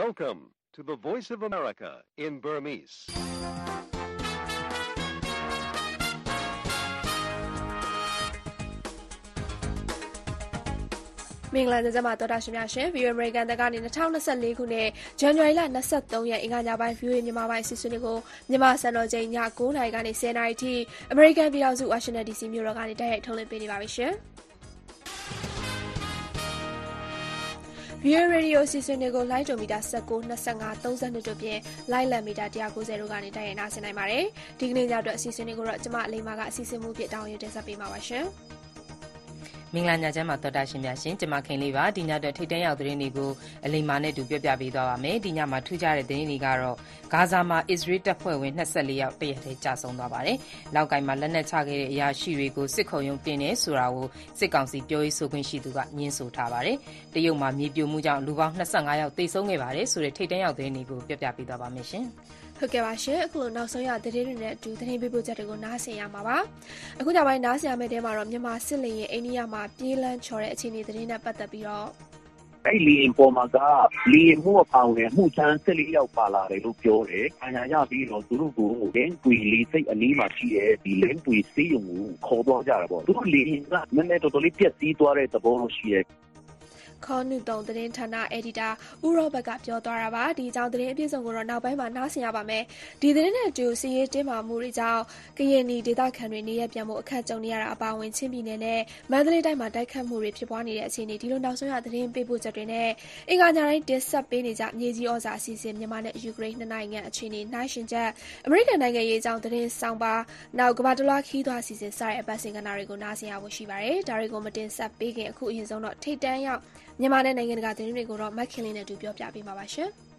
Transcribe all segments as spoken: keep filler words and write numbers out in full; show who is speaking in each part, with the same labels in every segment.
Speaker 1: Welcome to the Voice of America in Burmese.
Speaker 2: ။မင်္ဂလာညချမ်းပါတော်တာရှင်များရှင် View American တကနေ၂၀၂၄ခုနှစ်ဇန်နဝါရီလ၂၃ရက်အင်္ဂါညပိုင်း View မြန်မာပိုင်းအစီအစဉ်တွေကိုမြန်မာစံတော်ချိန်ည၉နာရီကနေ၁၀နာရီထိအမေရိကန်ပြည်ထောင်စု Washington ဒီစီ မြို့တော်ကနေတိုက်ရိုက်ထုတ်လွှင့်ပေးနေပါပြီရှင်။ View Radio အစီအစဉ်တွေကို Live မီတာ၁၉, ၂၅, ၃၂တို့ပြင် Live လံမီတာ၁၉၀တို့ကနေတိုက်ရိုက်နားဆင်နိုင်ပါတယ်။ဒီကနေ့ညအတွက်အစီအစဉ်တွေကိုတော့ကျမအလိမ္မာကအစီအစဉ်မှုဖြစ်တောင်းရတင်ဆက်ပေးမှာပါရှင်။
Speaker 3: မင်္ဂလာညချမ်းပါတော်တာရှင်များရှင်ကျမခင်လေးပါဒီညအတွက်ထိတ်တန့်ရောက်သတင်းတွေကိုအလိမ္မာနဲ့တူပြောပြပေးသွားပါမယ်ဒီညမှာထူးခြားတဲ့သတင်းတွေကတော့ဂါဇာမှာအစ္စရေးတပ်ဖွဲ့ဝင်၂၄ယောက်တရက်တည်းကြာဆုံးသွားပါတယ်လောက်ကိုင်မှာလက်နက်ချခဲ့တဲ့အရာရှိတွေကိုစစ်ခုံရုံးတင်နေဆိုတာကိုစစ်ကောင်စီပြောရေးဆိုခွင့်ရှိသူကညှင်းဆိုထားပါတယ်တရုတ်မှာမြေပြိုမှုကြောင့်လူပေါင်း၂၅ယောက်သေဆုံးခဲ့ပါတယ်ဆိုတဲ့ထိတ်တန့်ရောက်သတင်းတွေကိုပြောပြပေးသွားပါမယ်ရှင်
Speaker 2: ဟုတ်ကဲ့ပါရှင်အခုလိုနောက်ဆုံးရသတင်းတွေနဲ့အတူသတင်းပေးပို့ချက်တွေကိုနားဆင်ရမှာပါအခုညပိုင်းနားဆင်ရမယ့်တဲမှာတော့မြန်မာစစ်လင်ရဲ့အိန္ဒိယမှာပြေးလန်းချော်တဲ့အခြေအနေသတင်းနဲ့ပတ်သက်ပြီးတော့
Speaker 4: အဲ့လီအင်ပေါ်မှာကလီမှုအပေါင်းနဲ့မှုချမ်း၁၄ယောက်ပါလာတယ်လို့ပြောတယ်။အညာရပြီးတော့သူတို့ကိုလင်းပွေလေးစိတ်အနီးမှာရှိတဲ့ဒီလင်းပွေစေးရုံကိုခေါ်သွားကြတာပေါ့။သူတို့လီကနည်းနည်းတော်တော်လေးပြက်စီးသွားတဲ့သဘောလို့ရှိရဲ့
Speaker 2: ခေါနုတုံသတင်းဌာနအယ်ဒီတာဦးရောဘတ်ကပြောသွားတာပါဒီအကြောင်းသတင်းအပြည့်စုံကိုတော့နောက်ပိုင်းမှာနားဆင်ရပါမယ်ဒီသတင်းနဲ့အတူစီရေးတင်းမာမှုတွေကြောင့်ကရင်နီဒေသခံတွေနေရပြန်မှုအခက်ကြုံနေရတာအပါအဝင်ချင်းပြည်နယ်နဲ့မန္တလေးတိုင်းမှာတိုက်ခတ်မှုတွေဖြစ်ပွားနေတဲ့အခြေအနေဒီလိုနောက်ဆုံးရသတင်းပေးပို့ချက်တွေနဲ့အင်္ဂါညတိုင်းတင်ဆက်ပေးနေကြမြေကြီးဩဇာအစီအစဉ်မြန်မာနဲ့ယူကရိန်းနှစ်နိုင်ငံအခြေအနေနိုင်ရှင်ချက်အမေရိကန်နိုင်ငံရေးအကြောင်းသတင်းဆောင်ပါနောက်ကမ္ဘာတလွှားခီးသွွားအစီအစဉ်စတဲ့အပတ်စဉ်ကဏ္ဍတွေကိုနားဆင်ရဖို့ရှိပါတယ်ဒါတွေကိုမတင်ဆက်ပေးခင်အခုအရင်ဆုံးတော့ထိတ်တန်းရောက်မြန်မာနဲ့နိုင်ငံတကာသတင်းတွေကိုတော့မက်ခင်လေးနဲ့တူပြောပြပေးမှာပါရှင်။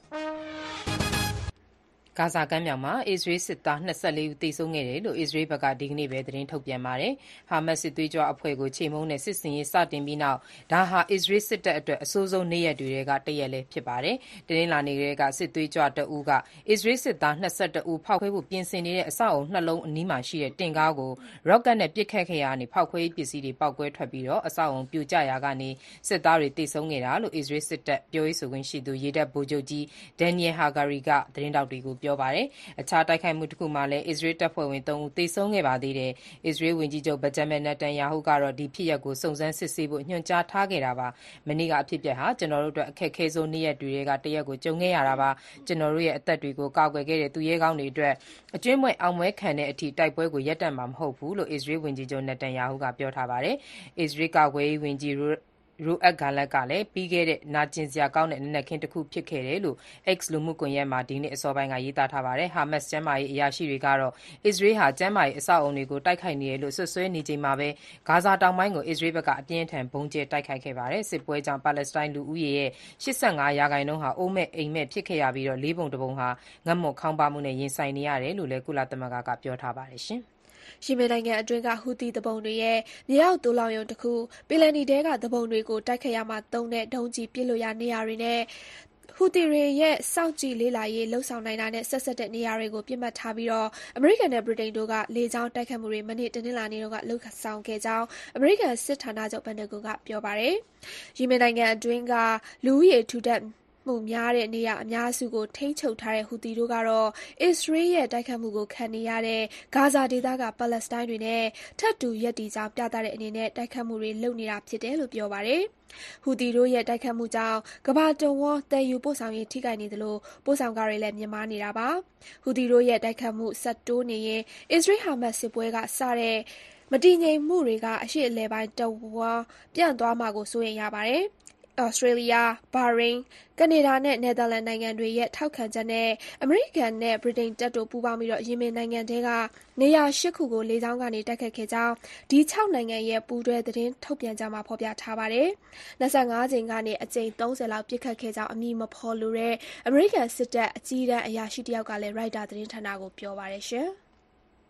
Speaker 3: ဂါဇာကမ်းမြောင်မှာအစ္စရေးစစ်သား၂၄ဦးသေဆုံးခဲ့တယ်လို့အစ္စရေးဘက်ကဒီကနေ့ပဲသတင်းထုတ်ပြန်ပါတယ်။ဟာမတ်စ်စစ်သွေးကြွအဖွဲ့ကိုချေမှုန်းတဲ့စစ်ဆင်ရေးစတင်ပြီးနောက်ဒါဟာအစ္စရေးစစ်တပ်အတွက်အဆိုးဆုံးနေ့ရက်တွေကတရက်လည်းဖြစ်ပါတယ်။တနင်္လာနေ့ကလေးကစစ်သွေးကြွတအူးကအစ္စရေးစစ်သား၂၁ဦးဖောက်ခွဲဖို့ပြင်ဆင်နေတဲ့အဆောက်အုံနှလုံးအနီးမှာရှိတဲ့တင်ကားကိုရော့ကတ်နဲ့ပစ်ခတ်ခဲ့ရာကနေဖောက်ခွဲရေးပစ္စည်းတွေပေါက်ကွဲထွက်ပြီးတော့အဆောက်အုံပြိုကျရာကနေစစ်သားတွေသေဆုံးခဲ့တာလို့အစ္စရေးစစ်တပ်ပြောရေးဆိုခွင့်ရှိသူရေတပ်ဗိုလ်ချုပ်ကြီးဒန်နီယယ်ဟာဂါရီကသတင်းတောက်တွေကိုပြောပါတယ်။အခြားတိုက်ခိုက်မှုတစ်ခုမှာလည်းအစ္စရေးတပ်ဖွဲ့ဝင်၃ဦးသေဆုံးခဲ့ပါသေးတယ်။အစ္စရေးဝန်ကြီးချုပ်ဘင်ဂျမင်နေတန်ယာဟုကတော့ဒီဖြစ်ရပ်ကိုစုံစမ်းစစ်ဆေးဖို့ညွှန်ကြားထားခဲ့တာပါ။မနေ့ကအဖြစ်အပျက်ဟာကျွန်တော်တို့အတွက်အခက်အခဲဆုံးနေ့ရက်တွေကတရက်ကိုကြုံခဲ့ရတာပါ။ကျွန်တော်တို့ရဲ့အသက်တွေကိုကာကွယ်ခဲ့တဲ့သူရဲကောင်းတွေအတွက်အကျွမ်းမဲ့အောင်ပွဲခံတဲ့အထိတိုက်ပွဲကိုရပ်တန့်မှာမဟုတ်ဘူးလို့အစ္စရေးဝန်ကြီးချုပ်နေတန်ယာဟုကပြောထားပါတယ်။အစ္စရေးကာကွယ်ရေးဝန်ကြီးရိုအက်ဂါလက်ကလည်းပြီးခဲ့တဲ့နာကျင်စရာကောင်းတဲ့နက်နက်ခင်းတစ်ခုဖြစ်ခဲ့တယ်လို့ X လူမှုကွန်ရက်မှာဒီနေ့အစောပိုင်းကရေးသားထားပါတယ်။ဟာမတ်စ်ကျမ်းမာရေးအရာရှိတွေကတော့အစ္စရေးဟာကျမ်းမာရေးအဆောက်အအုံတွေကိုတိုက်ခိုက်နေတယ်လို့ဆွဆွဲနေချိန်မှာပဲဂါဇာတောင်ပိုင်းကိုအစ္စရေးဘက်ကအပြင်းထန်ဘုံကျဲတိုက်ခိုက်ခဲ့ပါတယ်။စစ်ပွဲကြောင့်ပါလက်စတိုင်းလူဦးရေရဲ့၈၅ရာခိုင်နှုန်းဟာအိုးမဲ့အိမ်မဲ့ဖြစ်ခဲ့ရပြီးတော့လေးပုံတစ်ပုံဟာငတ်မွတ်ခေါင်းပါမှုနဲ့ရင်ဆိုင်နေရတယ်လို့လည်းကုလသမဂ္ဂကပြောထားပါတယ်ရှင်။
Speaker 2: ယီမင်နိုင်ငံအတွင်းကဟူသီသူပုန်တွေရဲ့မြေအောက်သိုလှောင်ရုံတစ်ခုပင်လယ်နီထဲကသူပုန်တွေကိုတိုက်ခိုက်ရမှာသုံးတဲ့ဒုံးကျည်ပစ်လို့ရနေရာတွေနဲ့ဟူသီတွေရဲ့စောင့်ကြည့်လေ့လာရေးလှုပ်ဆောင်နိုင်တာနဲ့ဆက်ဆက်တဲ့နေရာတွေကိုပြစ်မှတ်ထားပြီးတော့အမေရိကန်နဲ့ဗြိတိန်တို့ကလေကြောင်းတိုက်ခတ်မှုတွေမနေ့တနင်္လာနေ့တုန်းကလှုပ်ဆောင်ခဲ့ကြောင်းအမေရိကန်စစ်ဌာနချုပ်ပန်တဂွန်ကပြောပါတယ်။ယီမင်နိုင်ငံအတွင်းကလူဦးရေထူထပ်မှုများတဲ့နေရာအများစုကိုထိန်းချုပ်ထားတဲ့ဟူသီတို့ကတော့အစ္စရေးရဲ့တိုက်ခတ်မှုကိုခံနေရတဲ့ဂါဇာဒေသကပါလက်စတိုင်းတွေနဲ့ထပ်တူရပ်တည်ကြောင်းပြသတဲ့အနေနဲ့တိုက်ခတ်မှုတွေလုပ်နေတာဖြစ်တယ်လို့ပြောပါတယ်။ဟူသီတို့ရဲ့တိုက်ခတ်မှုကြောင့်ကမ္ဘာတဝန်းသယ်ယူပို့ဆောင်ရေးထိခိုက်နေသလိုပို့ဆောင်ကားတွေလည်းမြင့်မားနေတာပါ။ဟူသီတို့ရဲ့တိုက်ခတ်မှုဆက်တိုးနေရင်အစ္စရေးဟာမတ်စစ်ပွဲကစတဲ့မတည်ငြိမ်မှုတွေကအရှေ့အလယ်ပိုင်းတဝန်းပြန့်သွားမှာကိုစိုးရိမ်ရပါတယ်။ဩစတြေးလျ၊ဘာရိန်း၊ကနေဒါနဲ့နယ်သာလန်နိုင်ငံတွေရဲ့ထောက်ခံချက်နဲ့အမေရိကန်နဲ့ဗြိတိန်တပ်တို့ပူးပေါင်းပြီးယီမင်နိုင်ငံထဲကနေရာ၈ခုကိုလေကြောင်းကနေတိုက်ခတ်ခဲ့ကြောင်းဒီ၆နိုင်ငံရဲ့ပူးတွဲသတင်းထုတ်ပြန်ချက်မှာဖော်ပြထားပါတယ်။၂၅ကြိမ်ကနေအကြိမ်၃၀လောက်ပစ်ခတ်ခဲ့ကြောင်းအမည်မဖော်လိုတဲ့အမေရိကန်စစ်တပ်အကြီးတန်းအရာရှိတစ်ယောက်ကလည်းရိုက်တာသတင်းဌာနကိုပြောပါတယ်ရှင်။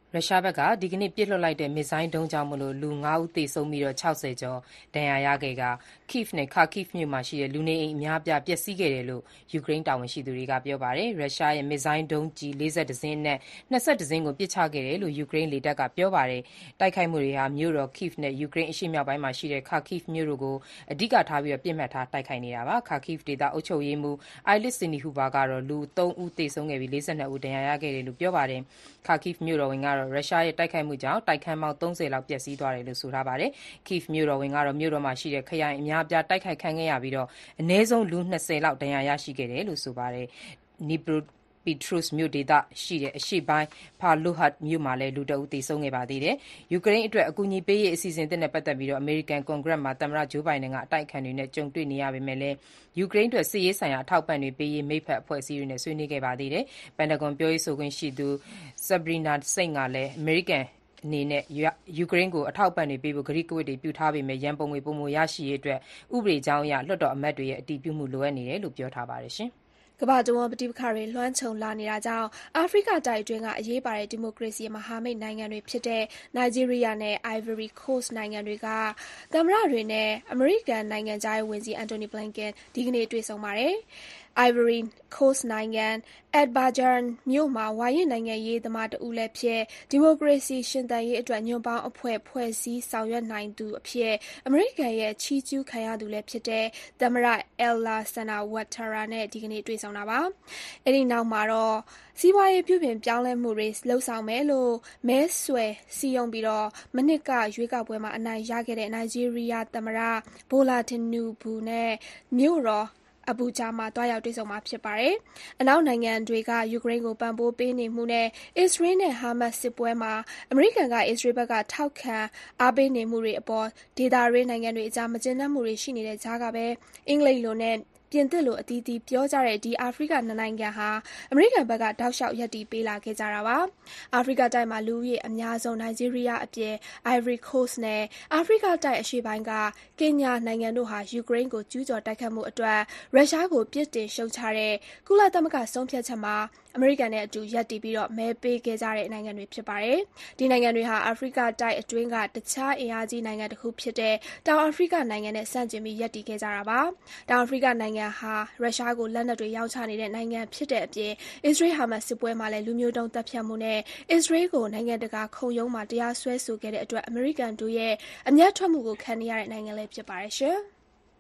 Speaker 3: ရုရှားဘက်ကဒီကနေ့ပစ်လွှတ်လိုက်တဲ့မစ်ဇိုင်းဒုံးကြောင့်လူငါးဦးသေဆုံးပြီးခြောက်ဆယ်ကျော်ဒဏ်ရာရခဲ့ကာ Kyiv နဲ့ Kharkiv မြို့မှာရှိတဲ့လူနေအိမ်အများအပြားပျက်စီးခဲ့တယ်လို့ယူကရိန်းတာဝန်ရှိသူတွေကပြောပါတယ်။ရုရှားရဲ့မစ်ဇိုင်းဒုံးကျည်လေး၁၁စင်းအနက်၂၁စင်းကိုပစ်ချခဲ့တယ်လို့ယူကရိန်းလေတပ်ကပြောပါတယ်။တိုက်ခိုက်မှုတွေဟာမြို့တော် Kyiv နဲ့ယူကရိန်းအရှေ့မြောက်ပိုင်းမှာရှိတဲ့ Kharkiv မြို့တို့ကိုအဓိကထားပြီးပစ်မှတ်ထားတိုက်ခိုက်နေတာပါ။ Kharkiv ဒေသအုပ်ချုပ်ရေးမှူး Ildit Syniehova ကတော့လူသုံးဦးသေဆုံးခဲ့ပြီး၄၂ဦးဒဏ်ရာရခဲ့တယ်လို့ပြောပါတယ်။ Kharkiv မြို့တော်ဝန်ကတော့ရုရှားရဲ့တိုက်ခိုက်မှုကြောင့်တိုက်ခန်းပေါင်းသုံးဆယ်လောက်ပျက်စီးသွားတယ်လို့ဆိုထားပါတယ်။ Kyiv မြို့တော်ဝန်ကတော့မြို့တော်မှာရှိတဲ့ခရိုင်အများအပြားတိုက်ခိုက်ခံခဲ့ရပြီးအနည်းဆုံးလူ၂၀လောက်ဒဏ်ရာရရှိခဲ့တယ်လို့ဆိုပါတယ်။ Dnipropetrovsk မြို့ဒေသရှိအရှေ့ပိုင်း Pavlohrad မြို့မှာလည်းလူတဦးသေဆုံးခဲ့ပါသေးတယ်။ ယူကရိန်းအတွက်အကူအညီပေးရေးအစီအစဉ်သစ်နဲ့ပတ်သက်ပြီးအမေရိကန်ကွန်ဂရက်မှာသမ္မတဂျိုးဘိုင်ဒန်ကအတိုက်အခံတွေနဲ့ကြုံတွေ့နေရပေမဲ့ယူကရိန်းအတွက်စစ်ရေးဆိုင်ရာအထောက်အပံ့တွေပေးရေးမိတ်ဖက်အဖွဲ့အစည်းတွေနဲ့ဆွေးနွေးခဲ့ပါသေးတယ်။ ပန်တာဂွန်ပြောရေးဆိုခွင့်ရှိသူ Sabrina Singh ကလည်းအမေရိကန်အနေနဲ့ယူကရိန်းကိုအထောက်အပံ့တွေပေးဖို့ကတိကဝတ်တွေပြုထားပေမဲ့ရန်ပုံငွေပိုမိုရရှိရေးအတွက်ဥပဒေကြောင်းအရလွှတ်တော်အမတ်တွေရဲ့အတည်ပြုမှုလိုအပ်နေတယ်လို့ပြောထားပါတယ်။
Speaker 2: ကမ္ဘာတဝန်းပဋိပက္ခတွေလွှမ်းခြုံလာနေတာကြောင့်အာဖရိကတိုက်အတွင်းကအရေးပါတဲ့ဒီမိုကရေစီမဟာမိတ်နိုင်ငံတွေဖြစ်တဲ့နိုင်ဂျီးရီးယားနဲ့ Ivory Coast နိုင်ငံတွေကသမ္မတတွေနဲ့အမေရိကန်နိုင်ငံခြားရေးဝန်ကြီး Antony Blinken ဒီကနေ့တွေ့ဆုံပါတယ်။ Ivory Coast နိုင်ငံ Abidjan မြို့မှာဝါရင့်နိုင်ငံရေးသမားတဦးလည်းဖြစ်ဒီမိုကရေစီရှင်သန်ရေးအတွက်ညွန့်ပေါင်းအဖွဲ့ဖွဲ့စည်းဆောင်ရွက်နိုင်သူအဖြစ်အမေရိကန်ရဲ့ချီးကျူးခံရသူလည်းဖြစ်တဲ့သမ္မတ Alassane Ouattara နဲ့ဒီကနေ့တွေ့ဆုံတာပါ။အဲဒီနောက်မှာတော့စီးပွားရေးပြုပြင်ပြောင်းလဲမှုတွေလုပ်ဆောင်မယ်လို့မဲဆွယ်စည်းရုံးပြီးမနှစ်ကရွေးကောက်ပွဲမှာအနိုင်ရခဲ့တဲ့နိုင်ဂျီးရီးယားသမ္မတ Bola Tinubu နဲ့မြို့တော်အဘူဂျာမှာသွားရောက်တွေ့ဆုံမှာဖြစ်ပါတယ်။အနောက်နိုင်ငံတွေကယူကရိန်းကိုပံ့ပိုးပေးနေမှုနဲ့အစ္စရေးနဲ့ဟာမတ်စ်စစ်ပွဲမှာအမေရိကန်ကအစ္စရေးဘက်ကထောက်ခံအားပေးနေမှုတွေအပေါ်ဒေသတွင်းနိုင်ငံတွေအကြားမကျေနပ်မှုတွေရှိနေတဲ့ကြားကပဲအင်္ဂလိပ်လိုနဲ့ပြင်သစ်လိုအသီးသီးပြောကြတဲ့ဒီအာဖရိကနှစ်နိုင်ငံဟာအမေရိကန်ဘက်ကတောက်လျှောက်ရပ်တည်ပေးလာခဲ့ကြတာပါ။အာဖရိကတိုက်မှာလူဦးရေအများဆုံးနိုင်ဂျီးရီးယားအပြင် Ivory Coast နဲ့အာဖရိကတိုက်အရှေ့ပိုင်းကကင်ညာနိုင်ငံတို့ဟာယူကရိန်းကိုကျူးကျော်တိုက်ခိုက်မှုအတွက်ရုရှားကိုပြစ်တင်ရှုတ်ချတဲ့ကုလသမဂ္ဂဆုံးဖြတ်ချက်မှာအမေရိကန်နဲ့အတူရပ်တည်ပြီးမဲပေးခဲ့ကြတဲ့နိုင်ငံတွေဖြစ်ပါတယ်။ဒီနိုင်ငံတွေဟာအာဖရိကတိုက်အတွင်းကတခြားအင်အားကြီးနိုင်ငံတစ်ခုဖြစ်တဲ့တောင်အာဖရိကနိုင်ငံနဲ့ဆန့်ကျင်ပြီးရပ်တည်ခဲ့ကြတာပါ။တောင်အာဖရိကနိုင်ငံဟာရုရှားကိုလက်နက်တွေရောင်းချနေတဲ့နိုင်ငံဖြစ်တဲ့အပြင်အစ္စရေးဟာမတ်စ်စစ်ပွဲမှာလည်းလူမျိုးတုံးသတ်ဖြတ်မှုနဲ့အစ္စရေးကိုနိုင်ငံတကာခုံရုံးမှာတရားစွဲဆိုခဲ့တဲ့အတွက်အမေရိကန်တို့ရဲ့အမျက်ထွက်မှုကိုခံနေရတဲ့နိုင်ငံလည်းဖြစ်ပါတယ်ရှင်။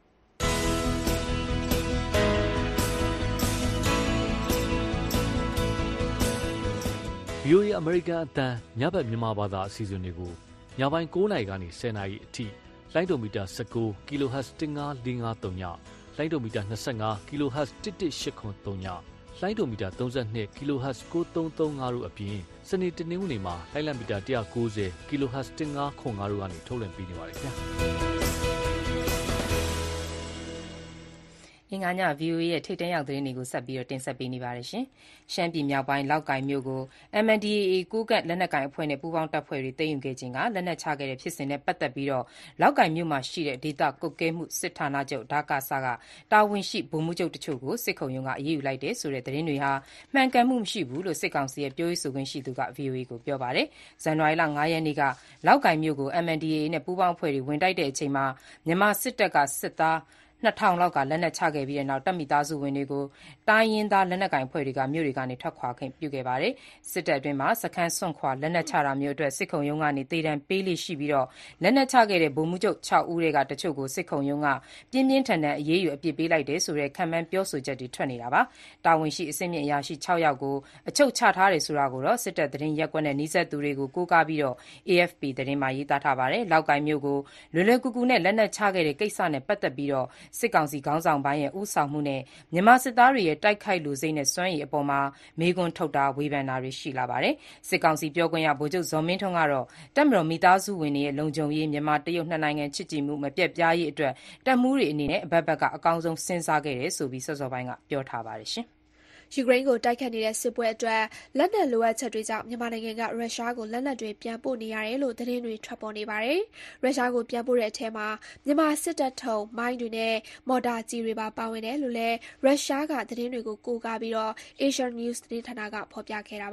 Speaker 5: ဗွီအိုအေ အမေရိကန်အသံညဘက်မြန်မာဘာသာအစီအစဉ်တွေကိုညပိုင်း၉နာရီကနေ၁၀နာရီအထိလိုင်းဒိုမီတာ၁၉ kHz ၁၅၄၅၃ညလိုင်းဒိုမီတာ၂၅ kHz ၁၁၈၇၃ညလိုင်းဒိုမီတာ၃၂ kHz ၉၃၃၅တို့အပြင်စနေတနင်္ဂနွေမှာလိုင်းလံမီတာ၁၉၀ kHz ၁၅ခွန်၅တို့ကနေထုတ်လွှင့်ပေးနေပါတယ်ခင်ဗျာ
Speaker 3: အင်္ဂါည ဗွီအိုအေ ရဲ့ထိပ်တန်းရောက်သတင်းတွေကိုဆက်ပြီးတင်ဆက်ပေးနေပါတယ်ရှင်။ရှမ်းပြည်မြောက်ပိုင်းလောက်ကိုင်မြို့ကို အမ် အန် ဒီ အေ အေ ကိုးကန့်လက်နက်ကိုင်အဖွဲ့နဲ့ပူးပေါင်းတပ်ဖွဲ့တွေသိမ်းယူခဲ့ချိန်ကလက်နက်ချခဲ့တဲ့ဖြစ်စဉ်နဲ့ပတ်သက်ပြီးလောက်ကိုင်မြို့မှာရှိတဲ့ဒေသကွပ်ကဲမှုစစ်ဌာနချုပ် (ဒကစ) ကတာဝန်ရှိဗိုလ်မှူးချုပ်တချို့ကိုစစ်ခုံရုံးကအရေးယူလိုက်တယ်ဆိုတဲ့သတင်းတွေဟာမှန်ကန်မှုမရှိဘူးလို့စစ်ကောင်စီရဲ့ပြောရေးဆိုခွင့်ရှိသူက ဗွီအိုအေကိုပြောပါတယ်။ဇန်နဝါရီလ၅ရက်နေ့ကလောက်ကိုင်မြို့ကို အမ် အန် ဒီ အေ အေ နဲ့ပူးပေါင်းအဖွဲ့တွေဝင်တိုက်တဲ့အချိန်မှာမြန်မာစစ်တပ်ကစစ်သားနှစ်ထောင်လောက်ကလက်နက်ချခဲ့ပြီးနောက်တပ်မိသားစုဝင်တွေကိုတိုင်းရင်းသားလက်နက်ကိုင်အဖွဲ့တွေကမြို့တွေကနေထွက်ခွာခွင့်ပြုခဲ့ပါတယ်။စစ်တပ်အတွင်းမှာစခန်းစွန့်ခွာလက်နက်ချတာမျိုးအတွက်စစ်ခုံရုံးကနေသေဒဏ်ပေးလေ့ရှိပြီးလက်နက်ချခဲ့တဲ့ဗိုလ်မှူးချုပ်ခြောက်ဦးထဲကတချို့ကိုစစ်ခုံရုံးကပြင်းပြင်းထန်ထန်အရေးယူအပြစ်ပေးလိုက်တယ်ဆိုတဲ့ခန့်မှန်းပြောဆိုချက်တွေထွက်နေတာပါ။တာဝန်ရှိအဆင့်မြင့်အရာရှိခြောက်ယောက်ကိုအချုပ်ချထားတယ်ဆိုတာကိုတော့စစ်တပ်သတင်းရပ်ကွက်နဲ့နီးစပ်သူတွေကိုကိုးကားပြီး အေအက်ဖ်ပီ သတင်းမှာရေးသားထားပါတယ်။လောက်ကိုင်မြို့ကိုလွယ်လွယ်ကူကူနဲ့လက်နက်ချခဲ့တဲ့ကိစ္စနဲ့ပတ်သက်ပြီးစစ်ကောင်စီခေါင်းဆောင်ပိုင်းရဲ့ဦးဆောင်မှုနဲ့မြန်မာစစ်သားတွေရဲ့တိုက်ခိုက်လိုစိတ်နဲ့စွမ်းရည်အပေါ်မှာမေးခွန်းထုတ်တာဝေဖန်တာတွေရှိလာပါတယ်။စစ်ကောင်စီပြောခွင့်ရဗိုလ်ချုပ်ဇော်မင်းထွန်းကတော့တပ်မတော်မိသားစုဝင်တွေရဲ့လုံခြုံရေးမြန်မာတရုတ်နှစ်နိုင်ငံချစ်ကြည်မှုမပျက်ပြားရေးအတွက်တပ်မှူးတွေအနေနဲ့အဘက်ဘက်ကအကောင်းဆုံးစဉ်းစားခဲ့တယ်ဆိုပြီးစောစောပိုင်းကပြောထားပါတယ်ရှင်။
Speaker 2: ယူကရိန်းကိုတိုက်ခတ်နေတဲ့စစ်ပွဲအတွက်လက်နက်လိုအပ်ချက်တွေကြောင့်မြန်မာနိုင်ငံကရုရှားကိုလက်နက်တွေပြန်ပို့နေရတယ်လို့သတင်းတွေထွက်ပေါ်နေပါတယ်။ရုရှားကိုပြန်ပို့တဲ့အထဲမှာမြန်မာစစ်တပ်ထုံမိုင်းတွေနဲ့မော်တာကျည်တွေပါပါဝင်တယ်လို့လည်းရုရှားကသတင်းတွေကိုကိုးကားပြီး Asia News သတင်းဌာနကဖော်ပြခဲ့တာပါ။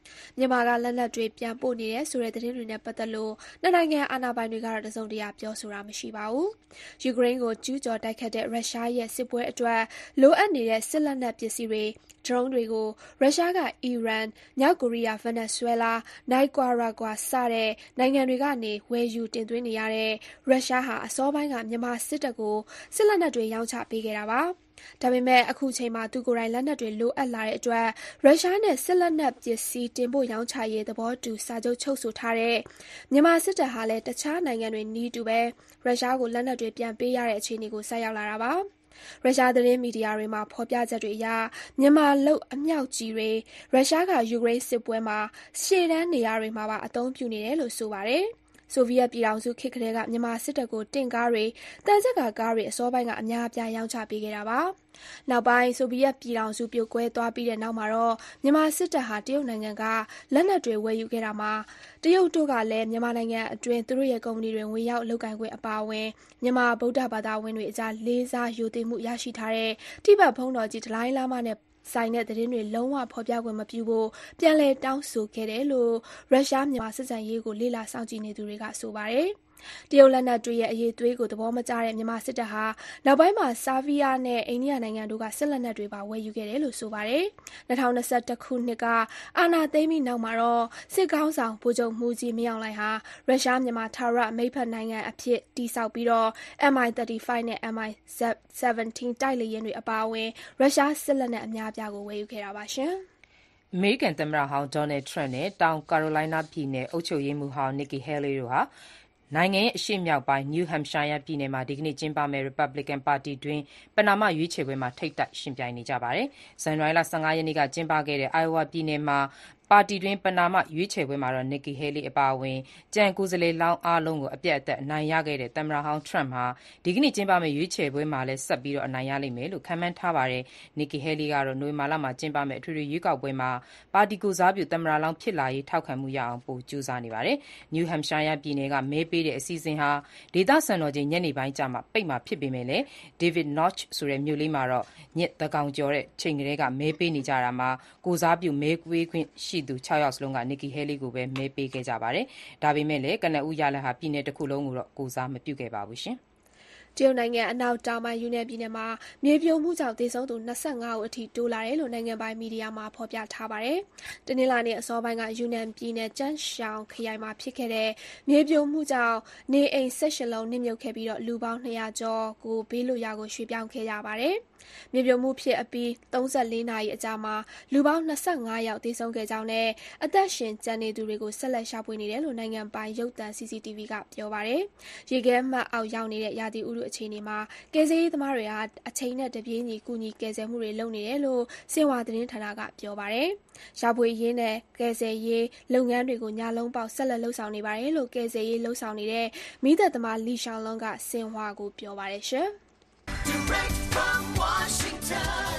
Speaker 2: မြန်မာကလက်နက်တွေပြန်ပို့နေတယ်ဆိုတဲ့သတင်းတွေနဲ့ပတ်သက်လို့နှစ်နိုင်ငံအာဏာပိုင်တွေကတော့တစုံတရာပြောဆိုတာမရှိပါဘူး။ယူကရိန်းကိုကျူးကျော်တိုက်ခတ်တဲ့ရုရှားရဲ့စစ်ပွဲအတွက်လိုအပ်နေတဲ့စစ်လက်နက်ပစ္စည်းတွေဒရုန်းတွေကိုရုရှားကအီရန်၊မြောက်ကိုရီးယား၊ဗင်နီဇွဲလား၊နိုင်ကွာရာဂွာစတဲ့နိုင်ငံတွေကနေဝယ်ယူတင်သွင်းနေရတဲ့ရုရှားဟာအစောပိုင်းကမြန်မာစစ်တပ်ကိုစစ်လက်နက်တွေရောင်းချပေးခဲ့တာပါ။ဒါပေမဲ့အခုချိန်မှာသူကိုယ်တိုင်လက်နက်တွေလိုအပ်လာတဲ့အတွက်ရုရှားနဲ့စစ်လက်နက်ပစ္စည်းတင်ပို့ရောင်းချရေးသဘောတူစာချုပ်ချုပ်ဆိုထားတဲ့မြန်မာစစ်တပ်ဟာလည်းတခြားနိုင်ငံတွေနည်းတူပဲရုရှားကိုလက်နက်တွေပြန်ပေးရတဲ့အခြေအနေကိုဆက်ရောက်လာတာပါ။ရုရှားသတင်းမီဒီယာတွေမှာဖော်ပြချက်တွေအရမြန်မာလုပ်အမြောက်ကြီးတွေရုရှားကယူကရိန်းစစ်ပွဲမှာရှေ့တန်းနေရာတွေမှာပါအသုံးပြုနေတယ်လို့ဆိုပါတယ်။ဆိုဗီယက်ပြည်ထောင်စုခေတ်ကတည်းကမြန်မာစစ်တပ်ကိုတင့်ကားတွေ၊သံချပ်ကာကားတွေအစောပိုင်းကအများအပြားရောင်းချပေးခဲ့တာပါ။နောက်ပိုင်းဆိုဗီယက်ပြည်ထောင်စုပြိုကွဲသွားပြီးတဲ့နောက်မှာတော့မြန်မာစစ်တပ်ဟာတရုတ်နိုင်ငံကလက်နက်တွေဝယ်ယူခဲ့တာမှာတရုတ်တို့ကလည်းမြန်မာနိုင်ငံအတွင်းသူတို့ရဲ့ကုမ္ပဏီတွေဝင်ရောက်လုပ်ကိုင်ခွင့်အပါအဝင်မြန်မာဗုဒ္ဓဘာသာဝင်တွေအကြားလေးစားယိုသိမှုရရှိထားတဲ့တိဘက်ဘုန်းတော်ကြီးဒလိုင်းလားမားနဲ့ဆိုင်တဲ့သတင်းတွေလုံးဝဖော်ပြခွင့်မပြုဖို့ပြန်လည်တောင်းဆိုခဲ့တယ်လို့ရုရှားမြန်မာစစ်စံရေးကိုလေ့လာစောင့်ကြည့်နေသူတွေကဆိုပါတယ်။တရုတ်လက်နက်တွေရဲ့အရေးသွေးကိုသဘောမကျတဲ့မြန်မာစစ်တပ်ဟာနောက်ပိုင်းမှာဆာဗီးယားနဲ့အိန္ဒိယနိုင်ငံတို့ကစစ်လက်နက်တွေပါဝယ်ယူခဲ့တယ်လို့ဆိုပါတယ်။၂၀၂၁ခုနှစ်ကအာဏာသိမ်းပြီးနောက်မှာတော့စစ်ခေါင်းဆောင်ဗိုလ်ချုပ်မှူးကြီးမင်းအောင်လှိုင်ဟာရုရှားမြန်မာထာဝရမိတ်ဖက်နိုင်ငံအဖြစ်တည်ဆောက်ပြီးတော့ M I သirty five နဲ့ M I seventeen တိုက်လေယာဉ်တွေအပါအဝင်ရုရှားစစ်လက်နက်အများအပြားကိုဝယ်ယူခဲ့တာပါရှင်။
Speaker 3: အမေရိကန်သမ္မတဟောင်း Donald Trump နဲ့တောင်ကာရိုလိုင်းနားပြည်နယ်အုပ်ချုပ်ရေးမှူးဟောင်း Nikki Haley တို့ဟာနိုင်ငံရဲ့အရှေ့မြောက်ပိုင်း New Hampshire ပြည်နယ်မှာဒီကနေ့ကျင်းပမယ့် Republican ပါတီတွင်းပဏာမရွေးချယ်ပွဲမှာထိပ်တိုက်ယှဉ်ပြိုင်နေကြပါတယ်။ဇန်နဝါရီလ၁၅ရက်နေ့ကကျင်းပခဲ့တဲ့ Iowa ပြည်နယ်မှာပါတီတွင်းပဏာမရွေးချယ်ပွဲမှာတော့ Nikki Haley အပါအဝင်ကျန်ကိုယ်စားလှယ်လောင်းအားလုံးကိုအပြတ်အသတ်အနိုင်ရခဲ့တဲ့သမ္မတဟောင်း Trump ဟာဒီကနေ့ကျင်းပမယ့်ရွေးချယ်ပွဲမှာလည်းဆက်ပြီးအနိုင်ရလိမ့်မယ်လို့ခန့်မှန်းထားပါတယ်။ Nikki Haley ကတော့နိုဝင်ဘာလမှာကျင်းပမယ့်အထွေထွေရွေးကောက်ပွဲမှာပါတီကိုယ်စားပြုသမ္မတလောင်းဖြစ်လာရေးထောက်ခံမှုရအောင်ပိုကြိုးစားနေပါတယ်။ New Hampshire ပြည်နယ်ကမဲပေးတဲ့အစီအစဉ်ဟာဒေသစံတော်ချိန်ညနေပိုင်းကျမှပိတ်မှာဖြစ်ပေမယ့်လည်း David Notch ဆိုတဲ့မြို့လေးမှာတော့ညသန်းခေါင်ကျော်တဲ့အချိန်ကတည်းကမဲပေးနေကြတာမှာကိုယ်စားပြုမဲပေးခွင့်ရှိသူခြောက်ယောက်စလုံးက Nikki Haley ကိုပဲမဲပေးခဲ့ကြပါတယ်။ဒါပေမဲ့လည်းကနဦးရလဒ်ဟာပြည်နယ်တစ်ခုလုံးကိုတော့ကိုယ်စားမပြုခဲ့ပါဘူးရှင်
Speaker 2: ။တရုတ်နိုင်ငံအနောက်တောင်ပိုင်းယူနန်ပြည်နယ်မှာမြေပြိုမှုကြောင့်သေဆုံးသူ၂၅ဦးအထိတိုးလာတယ်လို့နိုင်ငံပိုင်မီဒီယာမှာဖော်ပြထားပါတယ်။တနင်္လာနေ့အစောပိုင်းကယူနန်ပြည်နယ်ကျန်းရှောင်ခရိုင်မှာဖြစ်ခဲ့တဲ့မြေပြိုမှုကြောင့်နေအိမ်၁၈လုံးနစ်မြုပ်ခဲ့ပြီးတော့လူပေါင်း၂၀၀ကျော်ကိုဘေးလွတ်ရာကိုရွှေ့ပြောင်းခဲ့ကြပါတယ်။မြေပြိုမှုဖြစ်အပြီး၃၄နာရီအကြာမှာလူပေါင်း၂၅ယောက်သေဆုံးခဲ့ကြောင်းနဲ့အသက်ရှင်ကျန်နေသူတွေကိုဆက်လက်ရှာဖွေနေတယ်လို့နိုင်ငံပိုင်ရုပ်သံ C C T V ကပြောပါတယ်။ရေခဲမှတ်အောက်ရောက်နေတဲ့ရာသီဥတုအခြေအနေမှာကယ်ဆယ်ရေးသမားတွေဟာအချိန်နဲ့တပြေးညီကူညီကယ်ဆယ်မှုတွေလုပ်နေတယ်လို့စင်ဟွာသတင်းဌာနကပြောပါတယ်။ရှာဖွေရေးနဲ့ကယ်ဆယ်ရေးလုပ်ငန်းတွေကိုညလုံးပေါက်ဆက်လက်လှုပ်ဆောင်နေပါတယ်လို့ကယ်ဆယ်ရေးလှုပ်ဆောင်နေတဲ့မိသက်သမားလီရှောင်းလွန်ကစင်ဟွာကိုပြောပါတယ်ရှင်။ Direct from Washington,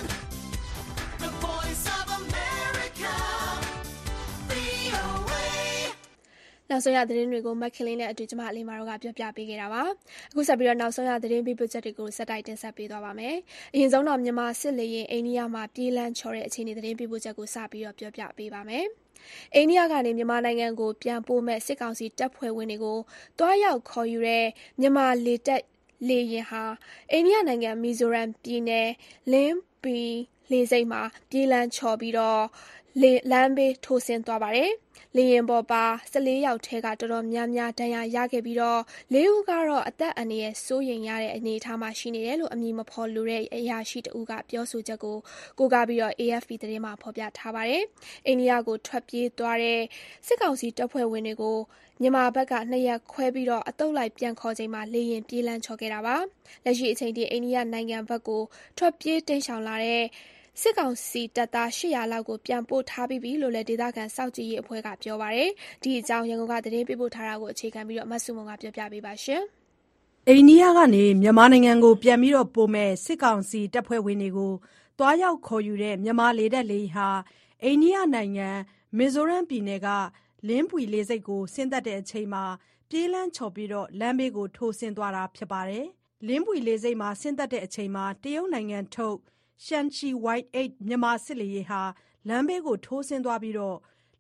Speaker 2: the voice of America, V O A နောက်ဆုံးရသတင်းတွေကိုမက်ခင်လေးနဲ့အတူကျမအလေးမာတို့ကပြောပြပေးခဲ့တာပါအခုဆက်ပြီးတော့နောက်ဆုံးရသတင်းပေးပို့ချက်တွေကိုစက်တိုက်တင်ဆက်ပေးသွားပါမယ်အရင်ဆုံးတော့မြန်မာစစ်လေရင်အိန္ဒိယမှာပြေးလန်းချော်တဲ့အခြေအနေသတင်းပေးပို့ချက်ကိုစပြီးတော့ပြောပြပေးပါမယ်အိန္ဒိယကနေမြန်မာနိုင်ငံကိုပြန်ပို့မဲ့စစ်ကောင်စီတပ်ဖွဲ့ဝင်တွေကိုတွားရောက်ခေါ်ယူတဲ့မြန်မာလေတပ်လေယာဉ်ဟာအိန္ဒိယနိုင်ငံမီဇိုရမ်ပြည်နယ်လင်းပီလေဆိပ်မှာပြေးလန်းချော်ပြီးတော့လမ်းဘေးထိုးဆင်းသွားပါတယ်။လေယာဉ်ပေါ်ပါ၁၄ယောက်ထဲကတော်တော်များများဒဏ်ရာရခဲ့ပြီးတော့လေးဦးကတော့အသက်အန္တရာယ်စိုးရိမ်ရတဲ့အနေအထားမှာရှိနေတယ်လို့အမည်မဖော်လိုတဲ့အရာရှိတဦးကပြောဆိုချက်ကိုကိုးကားပြီးတော့ A F P သတင်းမှာဖော်ပြထားပါတယ်။အိန္ဒိယကိုထွက်ပြေးသွားတဲ့စစ်ကောင်စီတပ်ဖွဲ့ဝင်တွေကိုမြန်မာဘက်ကနှစ်ရက်ခွဲပြီးတော့အတုပ်လိုက်ပြန်ခေါ်ချိန်မှာလေရင်ပြေးလန်းချော်ခဲ့တာပါလက်ရှိအချိန်ထိအိန္ဒိယနိုင်ငံဘက်ကိုထွက်ပြေးတိမ်းရှောင်လာတဲ့စစ်ကောင်စီတပ်သား၈၀၀လောက်ကိုပြန်ပို့ထားပြီးပြီလို့လည်းဒေသခံစောင့်ကြည့်ရေးအဖွဲ့ကပြောပါတယ်ဒီအကြောင်းရန်ကုန်ကသတင်းပေးပို့ထားတာကိုအခြေခံပြီးတော့မဆုမွန်ကပြောပြပေးပါရှင်
Speaker 6: အိန္ဒိယကနေမြန်မာနိုင်ငံကိုပြန်ပြီးတော့ပို့မဲ့စစ်ကောင်စီတပ်ဖွဲ့ဝင်တွေကိုတွားရောက်ခေါ်ယူတဲ့မြန်မာလေတပ်လေဟာအိန္ဒိယနိုင်ငံမီဇိုရမ်ပြည်နယ်ကလင်းပွီလေဆိပ်ကိုဆင်းသက်တဲ့အချိန်မှာပြေးလန်းချော်ပြီးတော့လမ်းဘေးကိုထိုးဆင်းသွားတာဖြစ်ပါတယ်။လင်းပွီလေဆိပ်မှာဆင်းသက်တဲ့အချိန်မှာတရုတ်နိုင်ငံထုတ်ရှန်ချီ White အိတ်မြန်မာစစ်လေယာဉ်ဟာလမ်းဘေးကိုထိုးဆင်းသွားပြီးတော့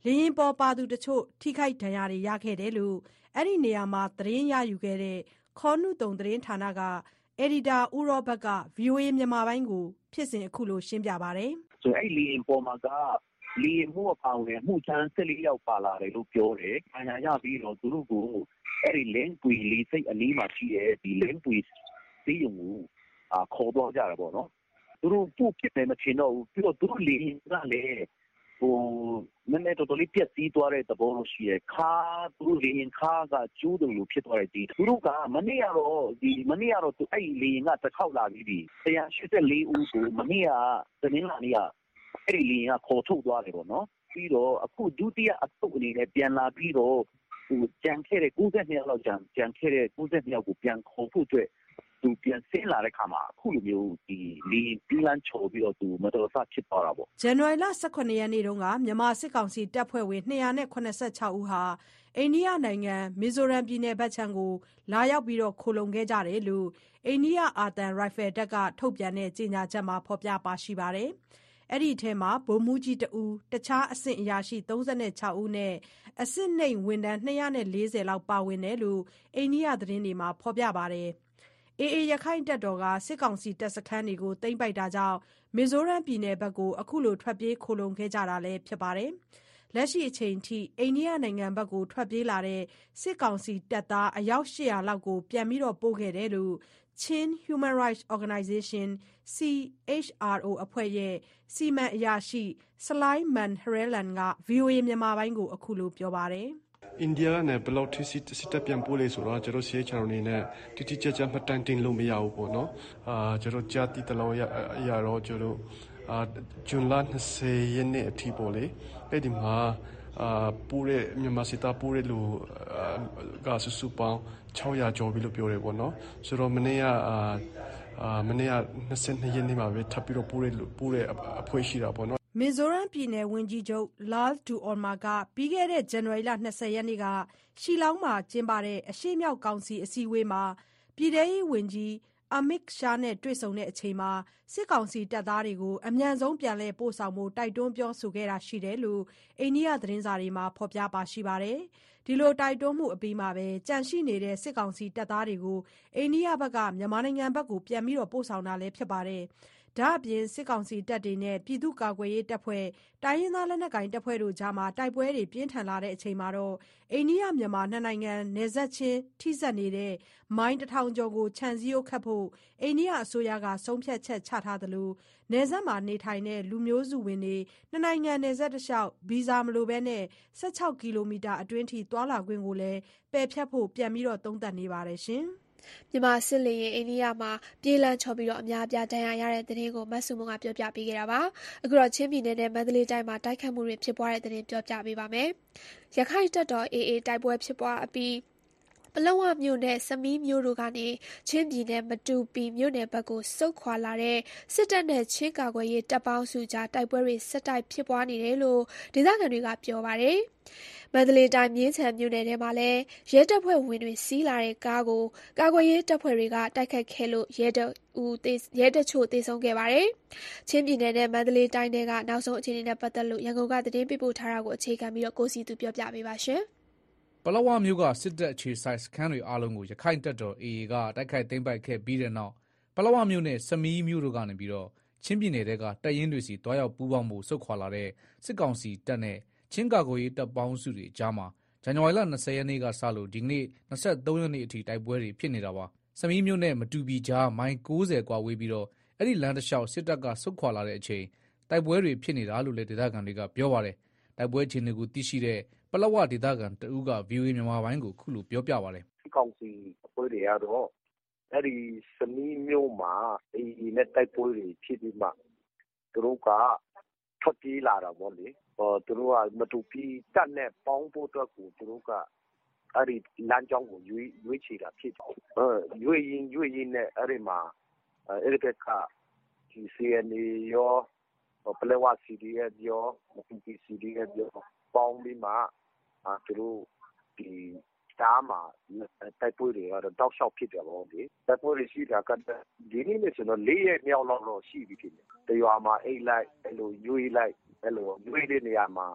Speaker 6: လေယာဉ်ပေါ်ပါသူတချို့ထိခိုက်ဒဏ်ရာတွေရခဲ့တယ်လို့အဲ့ဒီနေရာမှာသတင်းရယူခဲ့တဲ့ခေါနုတုံသတင်းဌာနကအယ်ဒီတာဦးရောဘတ်က ဗွီအိုအေမြန်မာပိုင်းကိုဖြစ်စဉ်အခုလိုရှင်းပြပါတယ်
Speaker 4: ။ဆိုအဲ့လေယာဉ်ပေါ်မှာကလေယာဉ်မှုအပေါင်းနဲ့မှုချမ်း၁၄ယောက်ပါလာတယ်လို့ပြောတယ်။အညာရပြီးတော့သူတို့ကိုအဲ့ဒီလင်းပွေလေးစိတ်အနီးမှာရှိတဲ့ဒီလင်းပွေစီးရုံကိုအာခေါ်တော့ကြတာပေါ့နော်။သူတို့ပို့ဖြစ်တယ်မချင်တော့ဘူးပြီးတော့သူတို့လေယာဉ်ကလည်းဟိုနည်းနည်းတော်တော်လေးပြက်စီးသွားတဲ့သဘောလို့ရှိရခါသူတို့လေရင်ခါကကျိုးတယ်လို့ဖြစ်သွားတယ်ဒီသူတို့ကမနေ့ကတော့ဒီမနေ့ကတော့သူအဲ့လေရင်ကတစ်ခေါက်လာပြီးပြီ၁၈၄ဦးကိုမနေ့ကတနင်္လာနေ့ကအဲ့ဒီလေရင်ကခေါ်ထုတ်သွားတယ်ပေါ့နော်ပြီးတော့အခုဒုတိယအထုပ်အနေနဲ့ပြန်လာပြီးတော့ဟိုကြံခဲ့တဲ့၉၂ယောက်လောက်ကြံကြံခဲ့တဲ့၉၂ယောက်ကိုပြန်ခေါ်ဖို့အတွက်သူပြန်ဆင်းလာတဲ့ခါမှာအခုလိုမျိုးဒီလီပီလန်ချိုပြီးတော့သူမတော်တဆဖြစ်သွားတာပေါ့
Speaker 6: ဇန်နဝါရီလ၁၇ရက်နေ့တုန်းကမြန်မာစစ်ကောင်စီတပ်ဖွဲ့ဝင်၂၇၆ဦးဟာအိန္ဒိယနိုင်ငံမီဇိုရမ်ပြည်နယ်ဘက်ခြမ်းကိုလာရောက်ပြီးတော့ခိုလုံခဲ့ကြတယ်လို့အိန္ဒိယအာသံရိုင်ဖယ်တပ်ကထုတ်ပြန်တဲ့ကြေညာချက်မှာဖော်ပြပါရှိပါတယ်အဲ့ဒီထဲမှာဗိုလ်မှူးကြီးတဦးတခြားအဆင့်အရာရှိ၃၆ဦးနဲ့အဆင့်နှိမ်ဝန်ထမ်း၂၄၀လောက်ပါဝင်တယ်လို့အိန္ဒိယသတင်းတွေမှာဖော်ပြပါတယ်အေအေရခိုင်တပ်တော်ကစစ်ကောင်စီတပ်စခန်းတွေကိုသိမ်းပိုက်တာကြောင့်မီဇိုရမ်ပြည်နယ်ဘက်ကိုအခုလိုထွက်ပြေးခိုလုံခဲ့ကြတာလည်းဖြစ်ပါတယ်။လက်ရှိအချိန်ထိအိန္ဒိယနိုင်ငံဘက်ကိုထွက်ပြေးလာတဲ့စစ်ကောင်စီတပ်သားအယောက်၈၀၀လောက်ကိုပြန်ပြီးတော့ပို့ခဲ့တယ်လို့ Chin Human Rights Organization စီ အေချ် အာರ್ အို အဖွဲ့ရဲ့စီမံအရာရှိဆလိုင်းမန်ဟရဲလန်က ဗွီအိုအေမြန်မာပိုင်းကိုအခုလိုပြောပါတယ်။
Speaker 7: အိန္ဒိယနဲ့ဘယ်လောက်ထိစစ်စစ်တပ်ပြန်ပို့လေဆိုတော့ကျွန်တော် စီ အေချ် အာರ್ အနေနဲ့တိတိကျကျမှတ်တမ်းတင်လို့မရဘူးပေါ့နော်အာကျွန်တော်ကြားတိတလောရရတော့ကျွန်တော်အာဇွန်လ၂၀ရက်နေ့အထိပေါ့လေအဲ့ဒီမှာအာပိုးတဲ့မြန်မာစစ်တပ်ပိုးတဲ့လူကဆူဆူပေါင်း၆၀၀ကျော်ပြီလို့ပြောတယ်ပေါ့နော်ဆိုတော့မနေ့ကအာအာမနေ့က၂၂ရက်နေ့မှာပဲထပ်ပြီးတော့ပိုးတဲ့ပိုးတဲ့အဖွဲ့ရှိတာပေါ့နော်
Speaker 6: မီဇိုရမ်ပြည်နယ်ဝန်ကြီးချုပ်လာဒူအော်မာကပြီးခဲ့တဲ့ဇန်နဝါရီလ၂၀ရက်နေ့ကရှီလောင်းမှာကျင်းပတဲ့အရှေ့မြောက်ကောင်စီအစည်းအဝေးမှာပြည်ထောင်ရေးဝန်ကြီးအမစ်ရှာနဲ့တွေ့ဆုံတဲ့အချိန်မှာစစ်ကောင်စီတပ်သားတွေကိုအမြန်ဆုံးပြန်လည်ပို့ဆောင်ဖို့တိုက်တွန်းပြောဆိုခဲ့တာရှိတယ်လို့အိန္ဒိယသတင်းစာတွေမှာဖော်ပြပါရှိပါတယ်။ဒီလိုတိုက်တွန်းမှုအပြီးမှာပဲကြန့်ရှိနေတဲ့စစ်ကောင်စီတပ်သားတွေကိုအိန္ဒိယဘက်ကမြန်မာနိုင်ငံဘက်ကိုပြန်ပြီးတော့ပို့ဆောင်တာလည်းဖြစ်ပါတယ်။ဒါအပြင်စစ်ကောင်စီတပ်တွေနဲ့ပြည်သူ့ကာကွယ်ရေးတပ်ဖွဲ့တိုင်းရင်းသားလက်နက်ကိုင်တပ်ဖွဲ့တို့ကြားမှာတိုက်ပွဲတွေပြင်းထန်လာတဲ့အချိန်မှာတော့အိန္ဒိယမြန်မာနှစ်နိုင်ငံနယ်စပ်ချင်းထိစပ်နေတဲ့မိုင်းတထောင်ကျော်ကိုခြံစည်းရိုးခတ်ဖို့အိန္ဒိယအစိုးရကဆုံးဖြတ်ချက်ချထားသလိုနယ်စပ်မှာနေထိုင်တဲ့လူမျိုးစုဝင်တွေနှစ်နိုင်ငံနယ်စပ်တစ်လျှောက်ဗီဇာမလိုဘဲနဲ့၁၆ကီလိုမီတာအတွင်းထိသွာလာခွင့်ကိုလည်းပယ်ဖျက်ဖို့ပြန်ပြီးတော့သုံးသပ်နေပါတယ်ရှင်။
Speaker 2: မြန်မာစစ်လေယာဉ်အိန္ဒိယမှာပြေးလန့်ချော်ပြီးတော့အများအပြားဒဏ်ရာရတဲ့သတင်းကိုမဆုမွန်ကပြောပြပေးခဲ့တာပါအခုတော့ချင်းပြည်နယ်နဲ့မန္တလေးတိုင်းမှာတိုက်ခတ်မှုတွေဖြစ်ပွားတဲ့သတင်းပြောပြပေးပါမယ်ရခိုင်တပ်တော် အေအေ တိုက်ပွဲဖြစ်ပွားအပြီးပလောဝမြို့နယ်စမီးမြို့တို့ကနေချင်းပြည်နယ်မတူပီမြို့နယ်ဘက်ကိုစုခွာလာတဲ့စစ်တပ်နဲ့ချင်းကာကွယ်ရေးတပ်ပေါင်းစုကြားတိုက်ပွဲတွေဆက်တိုက်ဖြစ်ပွားနေတယ်လို့ဒေသခံတွေကပြောပါတယ်မန္တလေးတိုင်းမြင်းခြံမြို့နယ်ထဲမှာလည်းရဲတပ်ဖွဲ့ဝင်တွေစီးလာတဲ့ကားကိုကာကွယ်ရေးတပ်ဖွဲ့တွေကတိုက်ခတ်ခဲ့လို့ရဲတဦးရဲတချို့သေဆုံးခဲ့ပါတယ်။ချင်းပြည်နယ်နဲ့မန္တလေးတိုင်းတွေကနောက်ဆုံးအခြေအနေနဲ့ပတ်သက်လို့ရန်ကုန်ကသတင်းပေးပို့ထားတာကိုအခြေခံပြီးတော့ကိုစီသူပြောပြပေးပါရှင်
Speaker 8: ။ပလောဝမြို့ကစစ်တပ်အခြေစိုက်စခန်းတွေအားလုံးကိုရခိုင်တပ်တော် အေအေ ကတိုက်ခိုက်သိမ်းပိုက်ခဲ့ပြီးတဲ့နောက်ပလောဝမြို့နဲ့စမီးမြို့တို့ကနေပြီးတော့ချင်းပြည်နယ်ကတပ်ရင်းတွေစီတွားရောက်ပူးပေါင်းမှုစုခွာလာတဲ့စစ်ကောင်စီတပ်နဲ့ချင်းကာကွယ်ရေးတပ်ပေါင်းစုတွေကြားမှာဇန်နဝါရီလ၂၀ရက်နေ့ကစလို့ဒီကနေ့၂၃ရက်နေ့အထိတိုက်ပွဲတွေဖြစ်နေတာပါ။စမီးမြို့နဲ့မတူပီကြားမိုင်၉၀ကွာဝေးပြီးတော့အဲ့ဒီလမ်းတစ်လျှောက်စစ်တပ်ကဆုတ်ခွာလာတဲ့အချိန်တိုက်ပွဲတွေဖြစ်နေတာလို့လည်းဒေသခံတွေကပြောပါတယ်။တိုက်ပွဲအခြေအနေကိုသိရှိတဲ့ပလောဝဒေသခံတဦးက ဗွီအိုအေမြန်မာပိုင်းကိုခုလိုပြောပြပါတယ်
Speaker 4: ။စစ်ကောင်စီအဖွဲ့တွေကတော့အဲ့ဒီစမီးမြို့မှာအေအေနဲ့တိုက်ပွဲတွေဖြစ်ပြီးမှသူတို့ကထွက်ပြေးလာတာပေါ့လေဟောသူတို့ကမတူပီတက်နဲ့ပေါင်းဖို့အတွက်ကိုသူတို့ကအဲ့ဒီလမ်းကြောင်းကိုရွေးရွေးချယ်တာဖြစ်တယ်အဲရွေးရင်ရွေးရင်နဲ့အဲ့ဒီမှာအဲ့ဒီကဒီ စီ အန် အေ ရောပလက်ဝ စီ ဒီ အက်ဖ် ရောမတူပီ စီ ဒီ အက်ဖ် ရောပေါင်းပြီးမှအဲသူတို့ဒီတားမှာတိုက်ပွဲတွေကတော့တောက်လျှောက်ဖြစ်တယ်ပေါ့လေတိုက်ပွဲတွေရှိတာကဒီနေ့နဲ့ဆိုတော့၄ရက်မြောက်လောက်တော့ရှိပြီဖြစ်တယ်တရွာမှာအိတ်လိုက်အဲ့လိုရွေးလိုက်အဲ့လိုရွေးတဲ့နေရာမှာ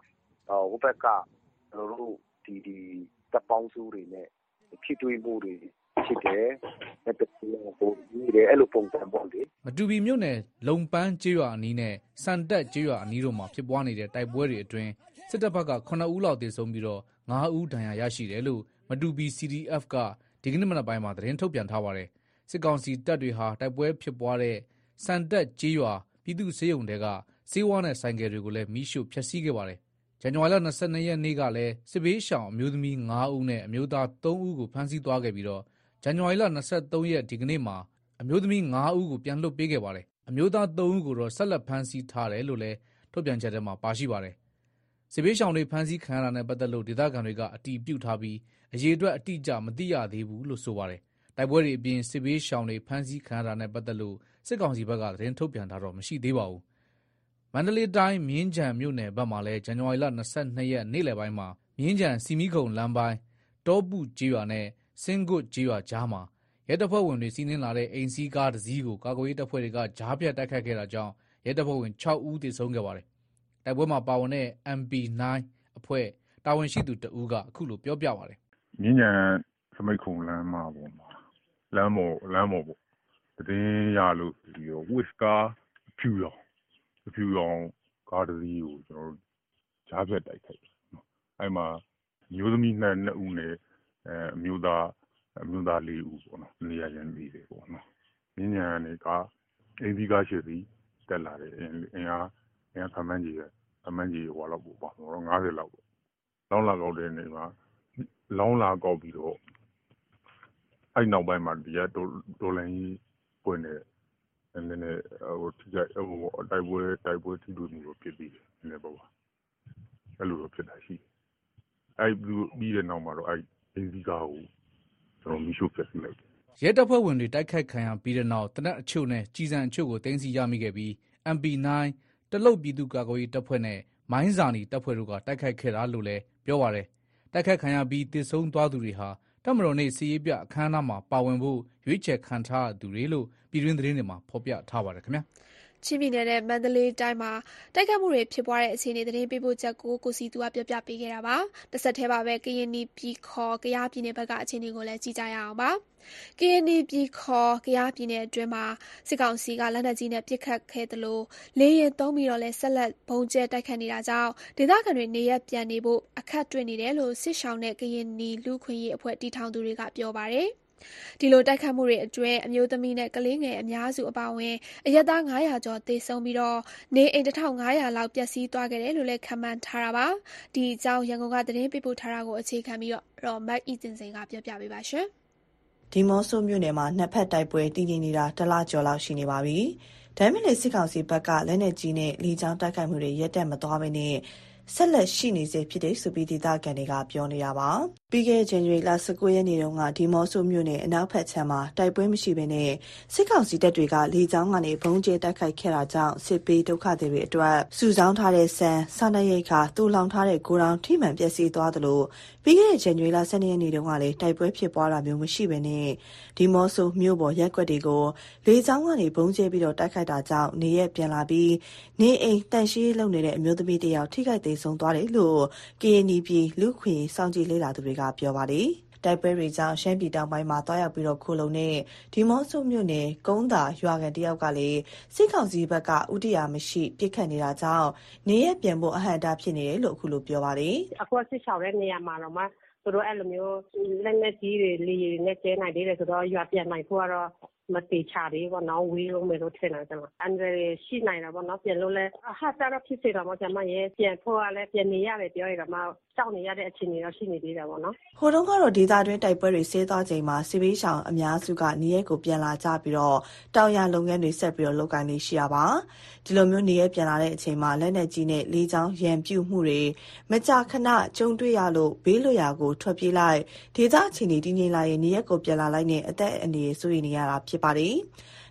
Speaker 4: ဟိုဘက်ကကျွန်တော်တို့ဒီဒီတပ်ပေါင်းစုတွေနဲ့ဖြစ်တွေ့မှုတွေဖြစ်တယ်အဲ့ဒါကိုဒီရဲအဲ့လိုပုံစံပေါ့လေ
Speaker 8: မတူပီမြို့နယ်လုံပန်းကျေးရွာအနီးနဲ့စံတက်ကျေးရွာအနီးတို့မှာဖြစ်ပွားနေတဲ့တိုက်ပွဲတွေအတွင်းစစ်တပ်ဘက်ကခုနှစ်ဦးလောက်သေဆုံးပြီးတော့ငါးဦးဒဏ်ရာရရှိတယ်လို့မတူပီ စီ ဒီ အက်ဖ် ကဒီကနေ့မနက်ပိုင်းမှာသတင်းထုတ်ပြန်ထားပါတယ်စစ်ကောင်စီတပ်တွေဟာတိုက်ပွဲဖြစ်ပွားတဲ့စံတက်ကျေးရွာပြည်သူ့ဆေးရုံတွေကစေဝါနဲ့ဆိုင်ကယ်တွေကိုလည်းမိရှို့ဖျက်ဆီးခဲ့ပါတယ်ဇန်နဝါရီလ၂၂ရက်နေ့ကလည်းစစ်ဘေးရှောင်အမျိုးသမီးငါးဦးနဲ့အမျိုးသားသုံးဦးကိုဖမ်းဆီးသွားခဲ့ပြီးတော့ဇန်နဝါရီလ၂၃ရက်ဒီကနေ့မှာအမျိုးသမီးငါးဦးကိုပြန်လွှတ်ပေးခဲ့ပါတယ်အမျိုးသားသုံးဦးကိုတော့ဆက်လက်ဖမ်းဆီးထားတယ်လို့လည်းထုတ်ပြန်ချက်ထဲမှာပါရှိပါတယ်စစ်ဘေးရှောင်တွေဖမ်းဆီးခံရတာနဲ့ပတ်သက်လို့ဒေသခံတွေကအတည်ပြုထားပြီးအရေးအတွက်အတိအကျမသိရသေးဘူးလို့ဆိုပါတယ်တိုက်ပွဲတွေအပြင်စစ်ဘေးရှောင်တွေဖမ်းဆီးခံရတာနဲ့ပတ်သက်လို့စစ်ကောင်စီဘက်ကသတင်းထုတ်ပြန်တာတော့မရှိသေးပါဘူးမန္တလေးတိုင်းမြင်းခြံမြို့နယ်ဘက်မှာလည်းဇန်နဝါရီလ၂၂ရက်နေ့လယ်ပိုင်းမှာမြင်းခြံစီမီခုံလမ်းပိုင်းတောပုကျေးရွာနဲ့စင်းကွတ်ကျေးရွာကြားမှာရဲတပ်ဖွဲ့ဝင်တွေစီးနင်းလာတဲ့အိမ်စီးကားတစ်စီးကိုကာကွယ်ရေးတပ်ဖွဲ့တွေကကြားဖြတ်တိုက်ခတ်ခဲ့တာကြောင့်ရဲတပ်ဖွဲ့ဝင်၆ဦးသေဆုံးခဲ့ပါတယ်တိုက်ပွဲမှာပါဝင်တဲ့ အမ် ပီ နိုင်း အဖွဲ့တာဝန်ရှိသူတဦးကအခုလိုပြောပြပါတယ်
Speaker 9: မြင်းခြံစမိတ်ခုံလမ်းမှာပေါ့မှာလမ်းပေါ်လမ်းပေါ်ပေါ့တည်ရလို့ဒီဝစ်ကာဖြူရောဖြူရောကားတစ်စီးကိုကျွန်တော်တို့ကြားဖြတ်တိုက်ခိုက်တယ်နော်အဲ့မှာမျိုးသမီးနှစ်နှစ်ဦးနဲ့အဲအမျိုးသားအမျိုးသားလေးဦးပေါ့နော်နေရာချင်းပြီးတယ်ပေါ့နော်မြင်းညာနေကအိမ်ဒီကားရှိသည်တက်လာတယ်အင်အားအင်အားခမန်းကြီးခမန်းကြီးဟောလောက်ပေါ့ပေါ့ငါးဆယ်လောက်ပေါ့လောင်းလာကောက်တဲ့နေမှာလောင်းလာကောက်ပြီးတော့အဲ့နောက်ပိုင်းမှာဒီကဒေါ်လာကြီးပွင့်နေတယ်နည်းနည်းဟိုထိကြဟိုတိုက်ပွဲတိုက်ပွဲထိတွေ့မှုတော့ဖြစ်ပြီးတယ်နည်းနည်းပေါ့ပါအဲ့လိုတော့ဖြစ်တာရှိအဲ့ပြီးတဲ့နောက်မှာတော့အဲ့အိမ်ဒီကားကိုကျွန်တော်မရှို့ပြစ်လိုက်
Speaker 8: ရဲတပ်ဖွဲ့ဝင်တွေတိုက်ခိုက်ခံရပြီးတဲ့နောက်တနက်အချို့နဲ့ကြီးစံအချို့ကိုတင်းစီရမိခဲ့ပြီး အမ် ပီ နိုင်း တလုတ်ပြည်သူ့ကာကွယ်ရေးတပ်ဖွဲ့နဲ့မိုင်းဇာနီတပ်ဖွဲ့တို့ကတိုက်ခိုက်ခဲ့တာလို့လည်းပြောပါတယ်တိုက်ခိုက်ခံရပြီးသေဆုံးသွားသူတွေဟာတပ်မတော်နေ့စီရေးပြအခမ်းအနားမှာပါဝင်ဖို့ရွေးချယ်ခံထားသူတွေလို့ပြည်တွင်းသတင်းတွေမှာဖော်ပြထားပါတယ်ခင်ဗျာ
Speaker 2: ချင်းပြည်နယ်နဲ့မန္တလေးတိုင်းမှာတိုက်ခတ်မှုတွေဖြစ်ပွားတဲ့အခြေအနေသတင်းပေးပို့ချက်ကိုကိုစီသူကပြပြပေးခဲ့တာပါ။တစ်ဆက်တည်းပါပဲကရင်နီပြည်ခေါ်ကယားပြည်နယ်ဘက်ကအခြေအနေကိုလည်းကြည့်ကြရအောင်ပါ။ကရင်နီပြည်ခေါ်ကယားပြည်နယ်အတွင်းမှာစစ်ကောင်စီကလက်နက်ကြီးနဲ့ပစ်ခတ်ခဲ့သလိုလေရင်သုံးပြီးတော့လည်းဆက်လက်ဘုံကျဲတိုက်ခတ်နေတာကြောင့်ဒေသခံတွေနေရပြန်နေဖို့အခက်တွေ့နေတယ်လို့စစ်ရှောင်းတဲ့ကရင်နီလူခွင့်ရေးအဖွဲ့တီထောင်သူတွေကပြောပါတယ်။ဒီလိုတိုက်ခတ်မှုတွေအတွင်းအမျိုးသမီးနဲ့ကလေးငယ်အများစုအပါအဝင်အရက်သားငါးရာကျော်သေဆုံးပြီးတော့နေအိမ်တစ်ထောင်ငါးရာလောက်ပျက်စီးသွားခဲ့တယ်လို့လည်းခန့်မှန်းထားတာပါဒီအကြောင်းရန်ကုန်ကသတင်းပေးပို့ထားတာကိုအခြေခံပြီးတော့မတ်အီတင်စင်ကပြောပြပေးပါရှင်
Speaker 10: ဒီမော့ဆိုမြို့နယ်မှာနှစ်ဖက်တိုက်ပွဲတည်ငြိမ်နေတာတလကျော်လောက်ရှိနေပါပြီဒါပေမဲ့စစ်ကောင်စီဘက်ကလက်နက်ကြီးနဲ့လေကြောင်းတိုက်ခိုက်မှုတွေရပ်တန့်မသွားဘဲနဲ့ဆက်လက်ရှိနေစေဖြစ်တဲ့ဆိုပြီးဒေသခံတွေကပြောနေတာပါပြီးခဲ့တဲ့ဇန်နဝါရီလ၁၉ရက်နေ့တုန်းကဒီမော့ဆိုမြို့နယ်အနောက်ဘက်ခြမ်းမှာတိုက်ပွဲမရှိဘဲနဲ့စစ်ကောင်စီတပ်တွေကလေကြောင်းကနေဘုံကျဲတိုက်ခိုက်ခဲ့တာကြောင့်စစ်ပေးဒုက္ခသည်တွေအတွက်စုဆောင်းထားတဲ့ဆန်စားနပ်ရိက္ခာတူလောင်ထားတဲ့ဂိုဒေါင်ထိမှန်ပျက်စီးသွားသလိုပြီးခဲ့တဲ့ဇန်နဝါရီလ၁၂ရက်နေ့တုန်းကလည်းတိုက်ပွဲဖြစ်ပွားတာမျိုးမရှိဘဲနဲ့ဒီမော့ဆိုမြို့ပေါ်ရက်ကွက်တွေကိုလေကြောင်းကနေဘုံကျဲပြီးတော့တိုက်ခိုက်တာကြောင့်နေရက်ပြန်လာပြီးနေအိမ်တန့်ရှင်းလုပ်နေတဲ့အမျိုးသမီးတယောက်ထိခိုက်သေးဆုံးသွားတယ်လို့ ကရင်နီပြည်လူခွင့်စောင့်ကြည့်လေ့လာသူတွေကပြောပါတယ်တိုက်ပွဲတွေကြောင့်ရှမ်းပြည်တောင်ပိုင်းမှာတွားရောက်ပြီးတော့ခိုလုံတဲ့ဒီမော့ဆိုမြို့နယ်ကုန်းသာရွာကန်တယောက်ကလည်းစစ်ကောင်စီဘက်ကဥတီယာမရှိပြစ်ခတ်နေတာကြောင့်နေရပြန်ဖို့အဟန့်အတားဖြစ်နေတယ်လို့အခုလိုပြောပါတယ်
Speaker 11: အခုစစ်ချောင်းတဲ့နေရာမှာတော့မှသူတို့အဲ့လိုမျိုးလက်နဲ့ကြီးတွေလေတွေနဲ့ကျဲနိုင်သေးတယ်ဆိုတော့ရွာပြန်နိုင်ဖို့ကတော့မတေချာသေးဘောနော်ဝေးလုံးမယ်လို့ထင်တာကျွန်တော်အန်ဒရီရှိနိုင်တာဘောနော်ပြန်လို့လဲအဟာတာတော့ဖြစ်စေတော့မှကျွန်မရဲ့ပြန်ဖို့ကလည်းပြန်နေရတယ်ပြောရတော့မှစောင့်နေရတဲ့အခြေအနေတော့ရှိနေသေးတယ်ဘောနော်
Speaker 10: ဟိုတုန်းကတော့ဒေသတွင်းတိုက်ပွဲတွေဆဲသွားချိန်မှာစစ်ဘေးရှောင်အများစုကနေရက်ကိုပြန်လာကြပြီးတော့တောင်ရလုပ်ငန်းတွေဆက်ပြီးတော့လုပ်ကိုင်နေရှိရပါဒီလိုမျိုးနေရက်ပြန်လာတဲ့အချိန်မှာလက်နက်ကြီးနဲ့လေကြောင်းရန်ပြုတ်မှုတွေမကြာခဏကြုံတွေ့ရလို့ဘေးလွတ်ရာကိုထွက်ပြေးလိုက်ဒေသအခြေအနေတည်ငြိမ်လာရင်နေရက်ကိုပြန်လာလိုက်နဲ့အသက်အန္တရာယ်စိုးရိမ်နေရတာဖြစ်ပါတယ်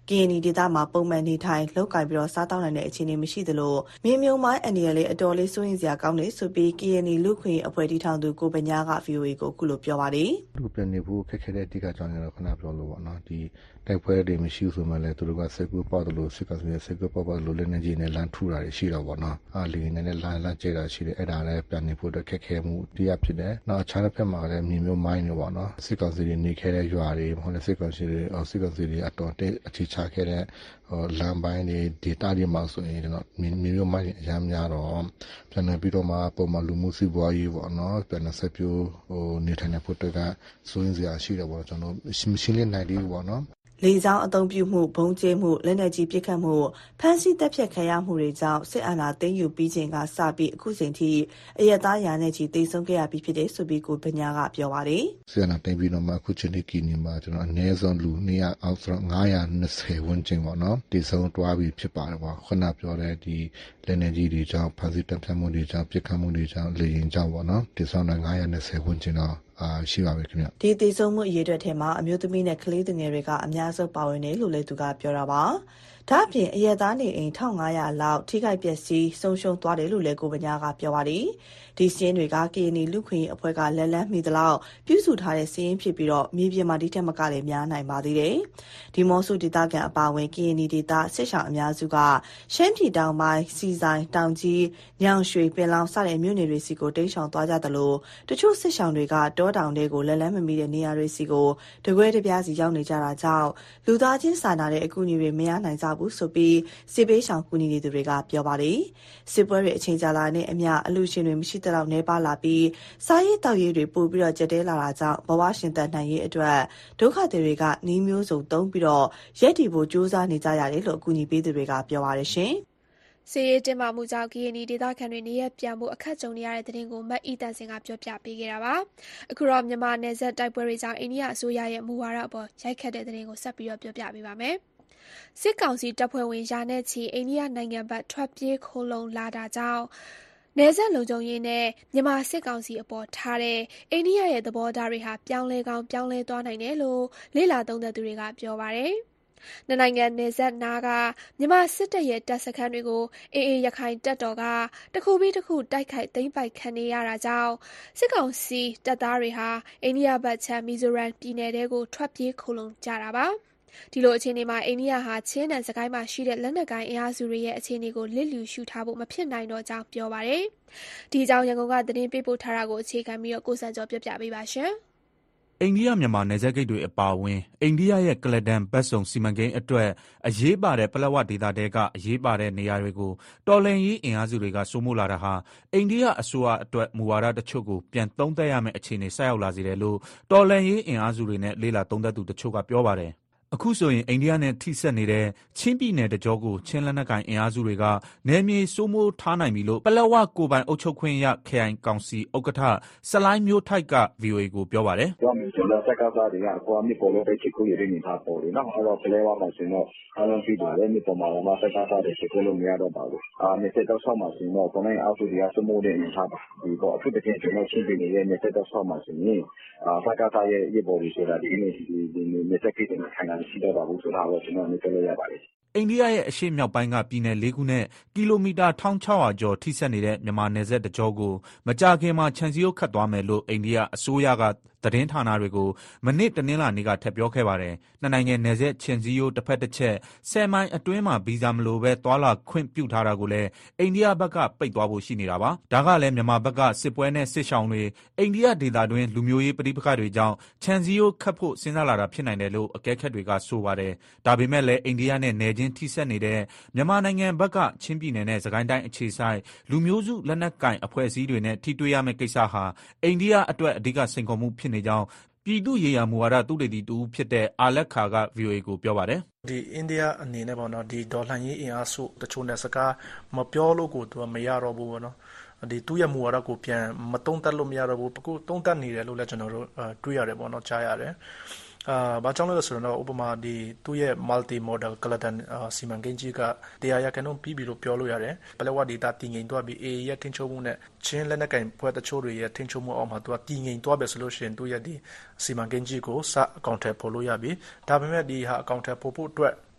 Speaker 10: ကရင်နီဒေသမှာပုံမှန်နေထိုင်လောက်ကိုင်ပြီးတော့စားတောင်းနိုင်တဲ့အခြေအနေမရှိသလိုမြေမြုံမိုင်းအန်ဒီရလေးအတော်လေးစိုးရင်စရာကောင်းတယ်ဆိုပြီးကရင်နီလူခွင့်အဖွဲ့တီထောင်သူကိုပညာက ဗီအိုအေ ကိုအခုလိုပြောပါတယ်
Speaker 12: ။လူပြန်နေဖို့ခက်ခဲတဲ့အဓိကကြောင့်လည်းခဏပြောလို့ပေါ့နော်ဒီတိုက်ပွဲတွေမရှိဆိုမှလည်းသူတို့ကစက်ကူပေါက်တယ်လို့စစ်ကောင်စီစက်ကူပေါက်ပါလို့လည်းနေကြီးနဲ့လမ်းထူတာတွေရှိတော့ပေါ့နော်အာလီနဲ့လည်းလမ်းလမ်းကျတာရှိတယ်အဲ့ဒါလည်းပြန်နေဖို့အတွက်ခက်ခဲမှုတရားဖြစ်တယ်နောက်အခြားတစ်ဖက်မှာလည်းမြေမျိုးမိုင်းတွေပေါ့နော်စစ်ကောင်စီတွေနေခဲ့တဲ့ရွာတွေမဟုတ်လည်းစစ်ကောင်စီတွေစစ်ကောင်စီတွေအတော်တဲ့အခြေချခဲ့တဲ့လမ်းပိုင်းတွေဒေတာတွေမှာဆိုရင်ကျွန်တော်မြေမျိုးမိုင်းအများများတော့ပြန်နေပြီးတော့မှပုံမှန်လူမှုစီးပွားရေးပေါ့နော်ပြန်နေဆက်ပြိုးဟိုနေထိုင်တဲ့ဖို့တွေကစိုးရင်စရာရှိတယ်ပေါ့ကျွန်တော်ရှင်းလင်းနိုင်တယ်ပေါ့နော်
Speaker 10: လေကြောင်းအသုံးပြုမှုဘုံကျဲမှုလက်နက်ကြီးပစ်ခတ်မှုဖမ်းဆီးတပ်ဖြတ်ခံရမှုတွေကြောင့်စစ်အာဏာသိမ်းယူပြီးချိန်ကစပြီးအခုချိန်ထိအရသားရာနဲ့ချီတိတ်ဆုံးခဲ့ရပြီးဖြစ်တယ်ဆိုပြီးကိုပညာကပြောပါတယ်
Speaker 12: စစ်အာဏာသိမ်းပြီးတော့မှအခုချိန်ထိကီနီမှာကျွန်တော်အနည်းဆုံးလူနေရအောက်ဆိုငါးရာ၂၀ဝန်းကျင်ပေါ့နော်တိတ်ဆုံးတွားပြီးဖြစ်ပါတယ်ပေါ့ခုနပြောတဲ့ဒီလက်နက်ကြီးတွေကြောင့်ဖမ်းဆီးတပ်ဖြတ်မှုတွေကြောင့်ပစ်ခတ်မှုတွေကြောင့်လေရင်ကြောင့်ပေါ့နော်တိတ်ဆုံးတဲ့ငါးရာ၂၀ဝန်းကျင်တော့အာရှိပါပဲခင်ဗျ
Speaker 10: ဒီတိတ်ဆုံးမှုအရေးအတွက်ထဲမှာအမျိုးသမီးနဲ့ကလေးသူငယ်တွေကအများဆုံးပါဝင်တယ်လို့လည်းသူကပြောတာပါဒါ့အပြင်အရသားနေအိမ်၁၅၀၀လောက်ထိခိုက်ပျက်စီးဆုံးရှုံးသွားတယ်လို့လည်းကိုပညာကပြောပါတယ်ဒီစင်းတွေကကရင်နီလူခွင့်အဖွဲ့ကလက်လန်းမိသလောက်ပြုစုထားတဲ့စင်းဖြစ်ပြီးတော့မြေပြင်မှာဒီထက်မကလည်းများနိုင်ပါသေးတယ်ဒီမော့ဆိုဒေသကန်အပါအဝင်ကရင်နီဒေသစစ်ဆောင်အများစုကရှမ်းပြည်တောင်ပိုင်းစီဆိုင်တောင်ကြီးညောင်ရွှေပင်လောင်စတဲ့မြို့နယ်တွေစီကိုတိမ်းရှောင်သွားကြသလိုတချို့စစ်ဆောင်တွေကတောတောင်တွေကိုလက်လန်းမမီတဲ့နေရာတွေစီကိုတကွဲတပြားစီရောက်နေကြတာကြောင့်လူသားချင်းစာနာတဲ့အကူအညီတွေမရနိုင်ကြဘူးဆိုပြီးစစ်ပေးဆောင်ကူညီနေသူတွေကပြောပါတယ်စစ်ပွဲတွေအချိန်ကြာလာတဲ့အမျှအလူရှင်တွေမရှိတဲ့လောက်နေပါလာပြီးစားရေးတောက်ရေးတွေပို့ပြီးတော့ကြက်တဲလာတာကြောင့်ဘဝရှင်သန်နိုင်ရေးအတွက်ဒုက္ခသည်တွေကနှီးမျိုးစုံသုံးပြီးတော့ရက်တီဖို့ကြိုးစားနေကြရတယ်လို့အကူအညီပေးသူတွေကပြောပါတယ်ရှင်
Speaker 2: စစ်ရေးတင်မာမှုကြောင့်ကရင်နီဒေသခံတွေနေရပြန်မှုအခက်ကြုံနေရတဲ့တဲ့တင်ကိုမတ်အီတန်စင်ကပြောပြပေးခဲ့တာပါအခုတော့မြန်မာနယ်စပ်တိုက်ပွဲတွေကြောင့်အိန္ဒိယအစိုးရရဲ့မူဝါဒအပေါ်ရိုက်ခတ်တဲ့တဲ့တင်ကိုဆက်ပြီးတော့ပြောပြပေးပါမယ်စစ်ကောင်စီတပ်ဖွဲ့ဝင်ရာနဲ့ချီအိန္ဒိယနိုင်ငံဘက်ထွက်ပြေးခိုးလုံလာတာကြောင့်နယ်စပ်လုံခြုံရေးနဲ့မြန်မာစစ်ကောင်စီအပေါ်ထားတဲ့အိန္ဒိယရဲ့သဘောထားတွေဟာပြောင်းလဲကောင်းပြောင်းလဲသွားနိုင်တယ်လို့လေ့လာသုံးသပ်သူတွေကပြောပါတယ်။နှစ်နိုင်ငံနယ်စပ်နားကမြန်မာစစ်တပ်ရဲ့တပ်စခန်းတွေကိုအေအေရခိုင်တပ်တော်ကတစ်ခုပြီးတစ်ခုတိုက်ခိုက်သိမ်းပိုက်ခံနေရတာကြောင့်စစ်ကောင်စီတပ်သားတွေဟာအိန္ဒိယဘက်ခြမ်းမီဇိုရမ်ပြည်နယ်ထဲကိုထွက်ပြေးခိုလုံကြတာပါ။ဒီလိုအခြေအနေမှာအိန္ဒိယဟာချင်းနဲ့စကိုင်းမှာရှိတဲ့လက်နက်ကိုင်အင်အားစုတွေရဲ့အခြေအနေကိုလစ်လျူရှုထားဖို့မဖြစ်နိုင်တော့ကြောင်းပြောပါတယ်။ဒီအကြောင်းရန်ကုန်ကသတင်းပေးပို့ထားတာကိုအခြေခံပြီးတော့ကိုစံကျော်ပြပြပေးပါရှင်
Speaker 8: ။အိန္ဒိယမြန်မာနယ်စပ်ဂိတ်တွေအပါအဝင်အိန္ဒိယရဲ့ကလဒန်ဘတ်စုံစီမံကိန်းအတွက်အရေးပါတဲ့ပလက်ဝဒေသတဲကအရေးပါတဲ့နေရာတွေကိုတော်လှန်ရေးအင်အားစုတွေကစိုးမိုးလာတာဟာအိန္ဒိယအစိုးရအတွက်မူဝါဒတချို့ကိုပြန်သုံးသပ်ရမယ့်အခြေအနေဆိုက်ရောက်လာစေတယ်လို့တော်လှန်ရေးအင်အားစုတွေနဲ့လေ့လာသုံးသပ်သူတချို့ကပြောပါတယ်။အခုဆိုရင်အိန္ဒိယနဲ့ထိစပ်နေတဲ့ချင်းပြည်နယ်တကြောကိုချင်းလက်နက်ကိုင်အင်အားစုတွေကနယ်မြေစိုးမိုးထားနိုင်ပြီလို့ပလက်ဝကိုပိုင်အုပ်ချုပ်ခွင့်ရခရိုင်ကောင်စီဥက္ကဋ္ဌစလိုင်းမျိုးထိုက်က ဗီအိုအေကိုပြောပါတယ်
Speaker 4: ။ပြောမယ်ဆိုတော့စက်ကစားတွေကအကွာမြစ်ပေါ်လို့ပဲချစ်ကိုရတဲ့နေသားပေါ်တယ်နော်။အဲ့တော့ပလက်ဝမှာဆိုတော့အားလုံးပြီးပါတယ်မြစ်ပေါ်မှာမှစက်ကစားတွေချစ်ကိုလို့မရတော့ပါဘူး။အာမြစ်ဆက်တော့ဆောက်မှာဆိုတော့ကိုနိုင်အောက်စုတွေကစိုးမိုးတဲ့နေသားပါ။ဒီတော့အထူးသဖြင့်ကျွန်တော်ချင်းပြည်နယ်ရဲ့မြစ်ဆက်တော့ဆောက်မှာဆိုရင်အာစက်ကစားရဲ့ရေပေါ်တွေဆိုတာဒီနေ့ဒီဒီမြစ်ဆက်ကိစ္စနဲ့ခိုင်တာရှိတော့ပါဘူးဆိုတာကိုကျွန်တော်နေပြောလို့ရပါတယ်
Speaker 8: အိန္ဒိယရဲ့အရှေ့မြောက်ပိုင်းကပြည်နယ်လေးခုနဲ့ကီလိုမီတာတစ်ထောင်ခြောက်ရာကျော်ထိစပ်နေတဲ့မြန်မာနယ်စပ်တကြောကိုမကြာခင်မှာခြံစည်းရိုးခတ်သွားမယ်လို့အိန္ဒိယအစိုးရကသတင်းဌာနတွေကိုမနေ့တနင်္လာနေ့ကထပ်ပြောခဲ့ပါတယ်။နှစ်နိုင်ငံနယ်စပ်ခြံစည်းရိုးတစ်ဖက်တစ်ချက်ဆယ်မိုင်အတွင်းမှာဗီဇာမလိုပဲသွာလာခွင့်ပြုထားတာကိုလည်းအိန္ဒိယဘက်ကပိတ်သွားဖို့ရှိနေတာပါ။ဒါကလည်းမြန်မာဘက်ကစစ်ပွဲနဲ့စစ်ရှောင်တွေအိန္ဒိယဒေသတွင်းလူမျိုးရေးပဋိပက္ခတွေကြောင့်ခြံစည်းရိုးခတ်ဖို့စဉ်းစားလာတာဖြစ်နိုင်တယ်လို့အကဲခတ်တွေကဆိုပါတယ်။ဒါပေမဲ့လည်းအိန္ဒိယနဲ့နယ်ချင်းထိစပ်နေတဲ့မြန်မာနိုင်ငံဘက်ကချင်းပြည်နယ်နဲ့စကိုင်းတိုင်းအခြေဆိုင်လူမျိုးစုလက်နက်ကင်အဖွဲ့အစည်းတွေနဲ့ထိတွေ့ရမယ့်ကိစ္စဟာအိန္ဒိယအတွက်အဓိကစိန်ခေါ်မှုဖြစ်နေကြောင်းပြည်သူ့ရေးရာမူဝါဒသုတေသီတူဖြစ်တဲ့အာလက်ခါက ဗီအိုအေကိုပြောပါတယ်
Speaker 13: ။ဒီအိန္ဒိယအနေနဲ့ပေါ့နော်ဒီဒေါ်လာရင်းအင်အားစုတချို့နဲ့စကားမပြောလို့ကိုသူကမရတော့ဘူးပေါ့နော်။ဒီသူ့ရဲ့မူဝါဒကိုပြန်မတုံးတက်လို့မရတော့ဘူး။အခုတုံးတက်နေတယ်လို့လည်းကျွန်တော်တို့တွေ့ရတယ်ပေါ့နော်ကြားရတယ်။အာဘာကြောင့်လဲဆိုတော့ဥပမာဒီသူ့ရဲ့ multi model ကလဒန်စီမံကိန်းကြီးကတရားရကန်တော့ပြီးပြီလို့ပြောလို့ရတယ်ပလက်ဝဒေတာတည်ငြိမ်သွားပြီး အေ ရဲ့ထင်းချုံမှုနဲ့ချင်းလက်နက်ကင်ဖွဲ့တချို့တွေရဲ့ထင်းချုံမှုအောက်မှာသူကတည်ငြိမ်သွားပဲဆိုလို့ရှိရင်သူ့ရဲ့ဒီစီမံကိန်းကြီးကိုစအကောင့်ထဲပေါ်လို့ရပြီဒါပေမဲ့ဒီဟာအကောင့်ထဲပေါ်ဖို့အတွက်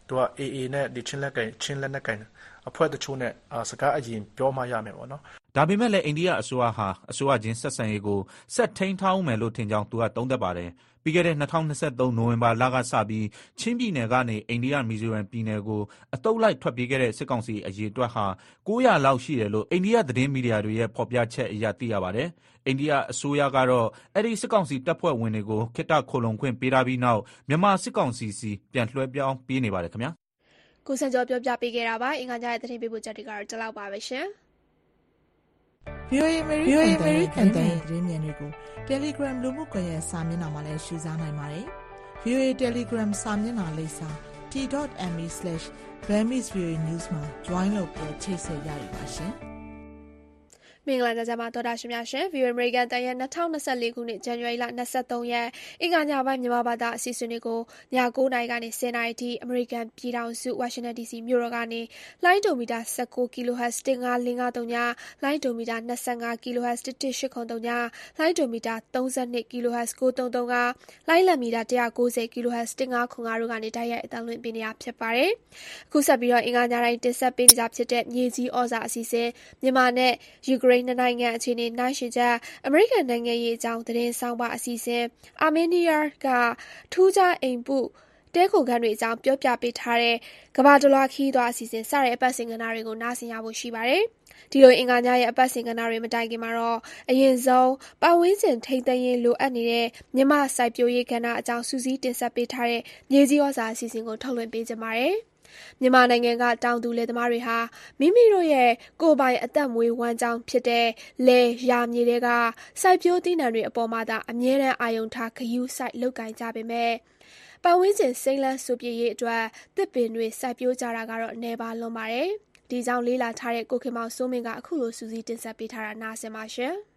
Speaker 13: သူက အေးအေး နဲ့ဒီချင်းလက်ကိုင်ချင်းလက်နက်ကင်အဖွဲ့တချို့နဲ့စကားအရင်ပြောမှရမယ်ပေါ့နော်
Speaker 8: ဒါပေမဲ့လည်းအိန္ဒိယအစိုးရဟာအစိုးရချင်းဆက်ဆံရေးကိုဆက်ထိန်းထားအောင်မယ်လို့ထင်ကြောင်းသူကသုံးသပ်ပါတယ်ပြီးခဲ့တဲ့၂၀၂၃နိုဝင်ဘာလကစပြီးချင်းပြည်နယ်ကနေအိန္ဒိယမီဇိုရမ်ပြည်နယ်ကိုအတုပ်လိုက်ထွက်ပြေးခဲ့တဲ့စစ်ကောင်စီအရေးအတွက်ဟာ၉၀၀လောက်ရှိတယ်လို့အိန္ဒိယသတင်းမီဒီယာတွေရဲ့ဖော်ပြချက်အရသိရပါတယ်အိန္ဒိယအစိုးရကတော့အဲ့ဒီစစ်ကောင်စီတပ်ဖွဲ့ဝင်တွေကိုခေတ္တခိုလုံခွင့်ပေးထားပြီးနောက်မြန်မာစစ်ကောင်စီစီပြန်လွှဲပြောင်းပေးနေပါတယ်ခင်ဗျာ
Speaker 2: ကိုစံကျော်ပြောပြပေးခဲ့တာပါအင်္ဂါညရဲ့သတင်းပေးပို့ချက်တွေကတော့ဒီလောက်ပါပဲရှင်
Speaker 14: ဗီအိုအေ American သတင်းမြန်တွေကို Telegram လူမှုကွန်ရက်စာမျက်နှာမှာလည်းရှုစားနိုင်ပါတယ်။ ဗီအိုအေ Telegram စာမျက်နှာလိပ်စာ t dot m e slash burmese voa news မှာ join လုပ်ပြီးချိတ်ဆက်ရရပါရှင်။
Speaker 2: မင်္ဂလာညချမ်းပါတော်တာရှင်များရှင် View American တန်ရဲ့၂၀၂၄ခုနှစ်ဇန်နဝါရီလ၂၃ရက်အင်္ဂါညပိုင်းမြန်မာဘာသာအစီအစဉ်တွေကိုည၉နာရီကနေ၁၀နာရီထိအမေရိကန်ပြည်ထောင်စုဝါရှင်တန် ဒီစီမြို့တော်ကနေလိုင်းဒိုမီတာ၁၉ kHz ၁၅၄၅၃ညလိုင်းဒိုမီတာ၂၅ kHz ၁၁၈၇၃ညလိုင်းဒိုမီတာ၃၂ kHz ၉၃၃ကလိုင်းလံမီတာ၁၉၀ kHz ၁၅၇၅တို့ကနေတိုက်ရိုက်အသံလွှင့်ပေးနေတာဖြစ်ပါတယ်။အခုဆက်ပြီးတော့အင်္ဂါညတိုင်းတင်ဆက်ပေးနေကြဖြစ်တဲ့မြေကြီးဩဇာအစီအစဉ်မြန်မာနဲ့ယူကရိန်းနှစ်နိုင်ငံအခြေအနေနိုင်ရှင်ချက်အမေရိကန်နိုင်ငံရေးအကြောင်းသတင်းဆောင်ပါအစီအစဉ်အာမေးနီးယားကထူးခြားအိမ်ပုတဲခိုခန်းတွေအကြောင်းပြောပြပေးထားတဲ့ကမ္ဘာတလွှာခီးသွားအစီအစဉ်စတဲ့အပတ်စဉ်ကဏ္ဍတွေကိုနားဆင်ရဖို့ရှိပါတယ်။ဒီလိုအင်္ဂါညရဲ့အပတ်စဉ်ကဏ္ဍတွေမတိုင်ခင်မှာတော့အရင်ဆုံးပတ်ဝန်းကျင်ထိန်းသိမ်းရေးလိုအပ်နေတဲ့မြမစိုက်ပျိုးရေးကဏ္ဍအကြောင်းစူးစီးတင်ဆက်ပေးထားတဲ့မြေကြီးဩဇာအစီအစဉ်ကိုထုတ်လွှင့်ပေးကြပါမယ်။မြန်မာနိုင်ငံကတောင်သူလယ်သမားတွေဟာမိမိတို့ရဲ့ကိုယ်ပိုင်အသက်မွေးဝမ်းကြောင်းဖြစ်တဲ့လယ်ယာမြေတွေကစိုက်ပျိုးသီးနှံတွေအပေါ်မှာသာအမြဲတမ်းအာရုံထားဂရုစိုက်လုပ်ကိုင်ကြပေမဲ့ပတ်ဝန်းကျင်စိမ်းလန်းစိုပြေရေးအတွက်သစ်ပင်တွေစိုက်ပျိုးကြတာကတော့အနည်းပါလွန်ပါတယ်။ဒီကြောင့်လေးလာထားတဲ့ကိုခင်မောင်စိုးမင်းကအခုလိုစူးစီးတင်ဆက်ပေးထားတာနားဆင်ပါရှင်။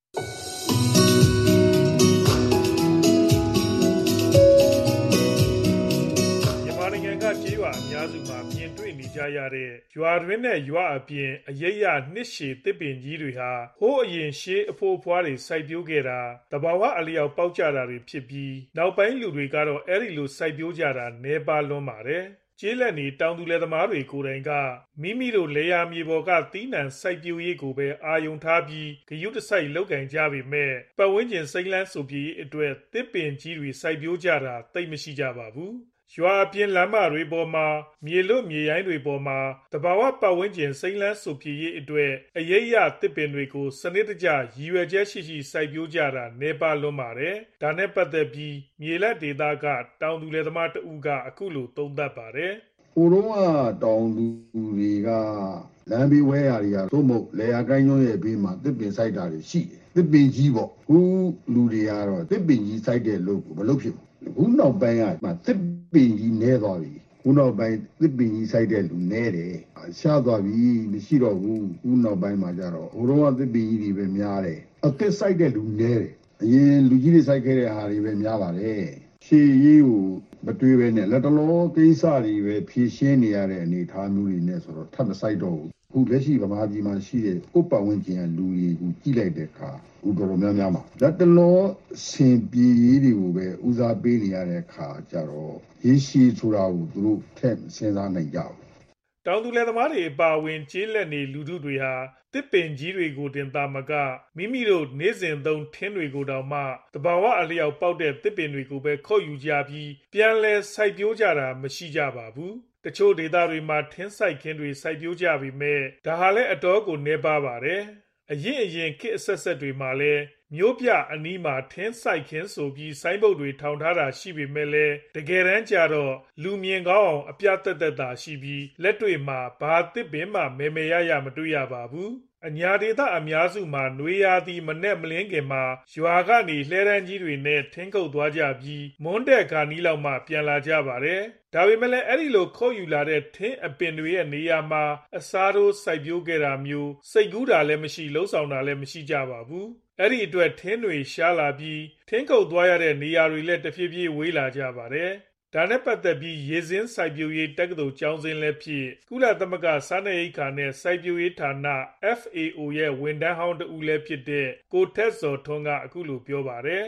Speaker 15: နိုင်ငံကကြေးရွာအများစုမှာမြင်တွေ့နေကြရတဲ့ရွာတွင်းနဲ့ရွာအပြင်အရိပ်ရနှစ်ရှည်သစ်ပင်ကြီးတွေဟာဟိုးအရင်ရှေးအဖိုးအဖွားတွေစိုက်ပျိုးခဲ့တာတဘာဝအလျောက်ပေါက်ကြတာတွေဖြစ်ပြီးနောက်ပိုင်းလူတွေကတော့အဲ့ဒီလိုစိုက်ပျိုးကြတာနည်းပါးလွန်းပါတယ်ကျေးလက်နေတောင်သူလယ်သမားတွေကိုယ်တိုင်ကမိမိတို့လယ်ယာမြေပေါ်ကသီးနှံစိုက်ပျိုးရေးကိုပဲအာရုံထားပြီးဂရုတစိုက်လုပ်ကင်ကြပေမဲ့ပတ်ဝန်းကျင်စိမ်းလန်းစိုပြေးရေးအတွက်သစ်ပင်ကြီးတွေစိုက်ပျိုးကြတာသိပ်မရှိကြပါဘူးရွာအပြင်လမ်းမတွေပေါ်မှာမြေလွတ်မြေရိုင်းတွေပေါ်မှာတဘာဝပတ်ဝန်းကျင်စိမ်းလန်းစိုပြေးရေးအတွက်အရိပ်ရသစ်ပင်တွေကိုစနစ်တကျရည်ရွယ်ချက်ရှိရှိစိုက်ပျိုးကြတာနေပါလွန်းပါတယ်။ဒါနဲ့ပတ်သက်ပြီးမြေလက်ဒေသကတောင်သူလယ်သမားတဦးကအခုလိုသုံးသပ်ပါတယ်
Speaker 16: ။ဟိုတုန်းကတောင်သူတွေကလမ်းဘေးဝဲယာတွေကသို့မဟုတ်လေယာကိုင်းကျွန်းရဲ့ဘေးမှာသစ်ပင်စိုက်တာတွေရှိတယ်။သစ်ပင်ကြီးပေါ့။ခုလူတွေကတော့သစ်ပင်ကြီးစိုက်တဲ့လုပ်ကိုမလုပ်ဖြစ်ဘူး။ခုနောက်ပိုင်းကသစ်ပင်ကြီးနဲသွားပြီခုနောက်ပိုင်းသစ်ပင်ကြီးစိုက်တဲ့လူနဲတယ်ရှားသွားပြီမရှိတော့ဘူးခုနောက်ပိုင်းမှာကြတော့ဟိုတော့သစ်ပင်ကြီးတွေပဲများတယ်အသစ်စိုက်တဲ့လူနဲတယ်အရင်လူကြီးတွေစိုက်ခဲ့တဲ့ဟာတွေပဲများပါတယ်ရှေးရေးကိုမတွေးပဲနဲ့လက်တလောကိစ္စတွေပဲဖြည့်ရှင်းနေရတဲ့အနေအထားမျိုးတွေနဲ့ဆိုတော့ထပ်မစိုက်တော့ဘူးခုလက်ရှိဗမာပြည်မှာရှိတဲ့ကိုယ်ပတ်ဝန်းကျင်ကလူတွေကိုကြည့်လိုက်တဲ့အခါဥတော်တော်များများမှာလက်တလောစင်ပြေးတွေကိုပဲဦးစားပေးနေရတဲ့အခါကျတော့ရေရှည်ဆိုတာကိုသူတို့ထက်စဉ်းစားနိုင်ကြဘူး
Speaker 15: တောင်သူလယ်သမားတွေအပါအဝင်ကျေးလက်နေလူထုတွေဟာတစ်ပင်ကြီးတွေကိုတင်သားမကမိမိတို့နေ့စဉ်သုံးထင်းတွေကိုတောင်မှတဘာဝအလျောက်ပေါက်တဲ့တစ်ပင်တွေကိုပဲခုတ်ယူကြပြီးပြန်လဲစိုက်ပျိုးကြတာမရှိကြပါဘူးတချို့ဒေသတွေမှာထင်းစိုက်ခင်းတွေစိုက်ပျိုးကြပေမဲ့ဒါဟာလည်းအတော်ကိုနေပါပါတယ်အရင်အရင်ခေတ်အဆက်ဆက်တွေမှာလည်းမြို့ပြအနီးမှာထင်းစိုက်ခင်းဆိုပြီးဆိုင်းဘုတ်တွေထောင်ထားတာရှိပေမဲ့လည်းတကယ်တမ်းကျတော့လူမြင်ကောင်းအောင်အပြတ်သက်သက်သာရှိပြီးလက်တွေ့မှာဘာတစ်ပင်မှမဲမဲရရမတွေ့ရပါဘူးအညာဒေသအများစုမှာနွေရာသီမနဲ့မလင်းခင်မှာရွာကနေလှဲတန်းကြီးတွေနဲ့ထင်းခုတ်သွားကြပြီးမွန်းတဲ့ခါနီးလောက်မှပြန်လာကြပါတယ်ဒါပေမဲ့လည်းအဲ့ဒီလိုခုတ်ယူလာတဲ့ထင်းအပင်တွေရဲ့နေရာမှာအစားထိုးစိုက်ပျိုးခဲ့တာမျိုးစိတ်ကူးတာလည်းမရှိလှုပ်ဆောင်တာလည်းမရှိကြပါဘူးအဲ့ဒီအတွက်ထင်းတွေရှားလာပြီးထင်းခုတ်သွားရတဲ့နေရာတွေလည်းတဖြည်းဖြည်းဝေးလာကြပါတယ်ဒါနဲ့ပတ်သက်ပြီးရေစင်းစိုက်ပျိုးရေးတက္ကသိုလ်ကျောင်းစင်းလည်းဖြစ်ကုလသမဂ္ဂစားနပ်ရိက္ခာနဲ့စိုက်ပျိုးရေးဌာန F A O ရဲ့ဝန်ထမ်းဟောင်းတဦးလည်းဖြစ်တဲ့ကိုထက်စော်ထွန်းကအခုလိုပြောပါတယ်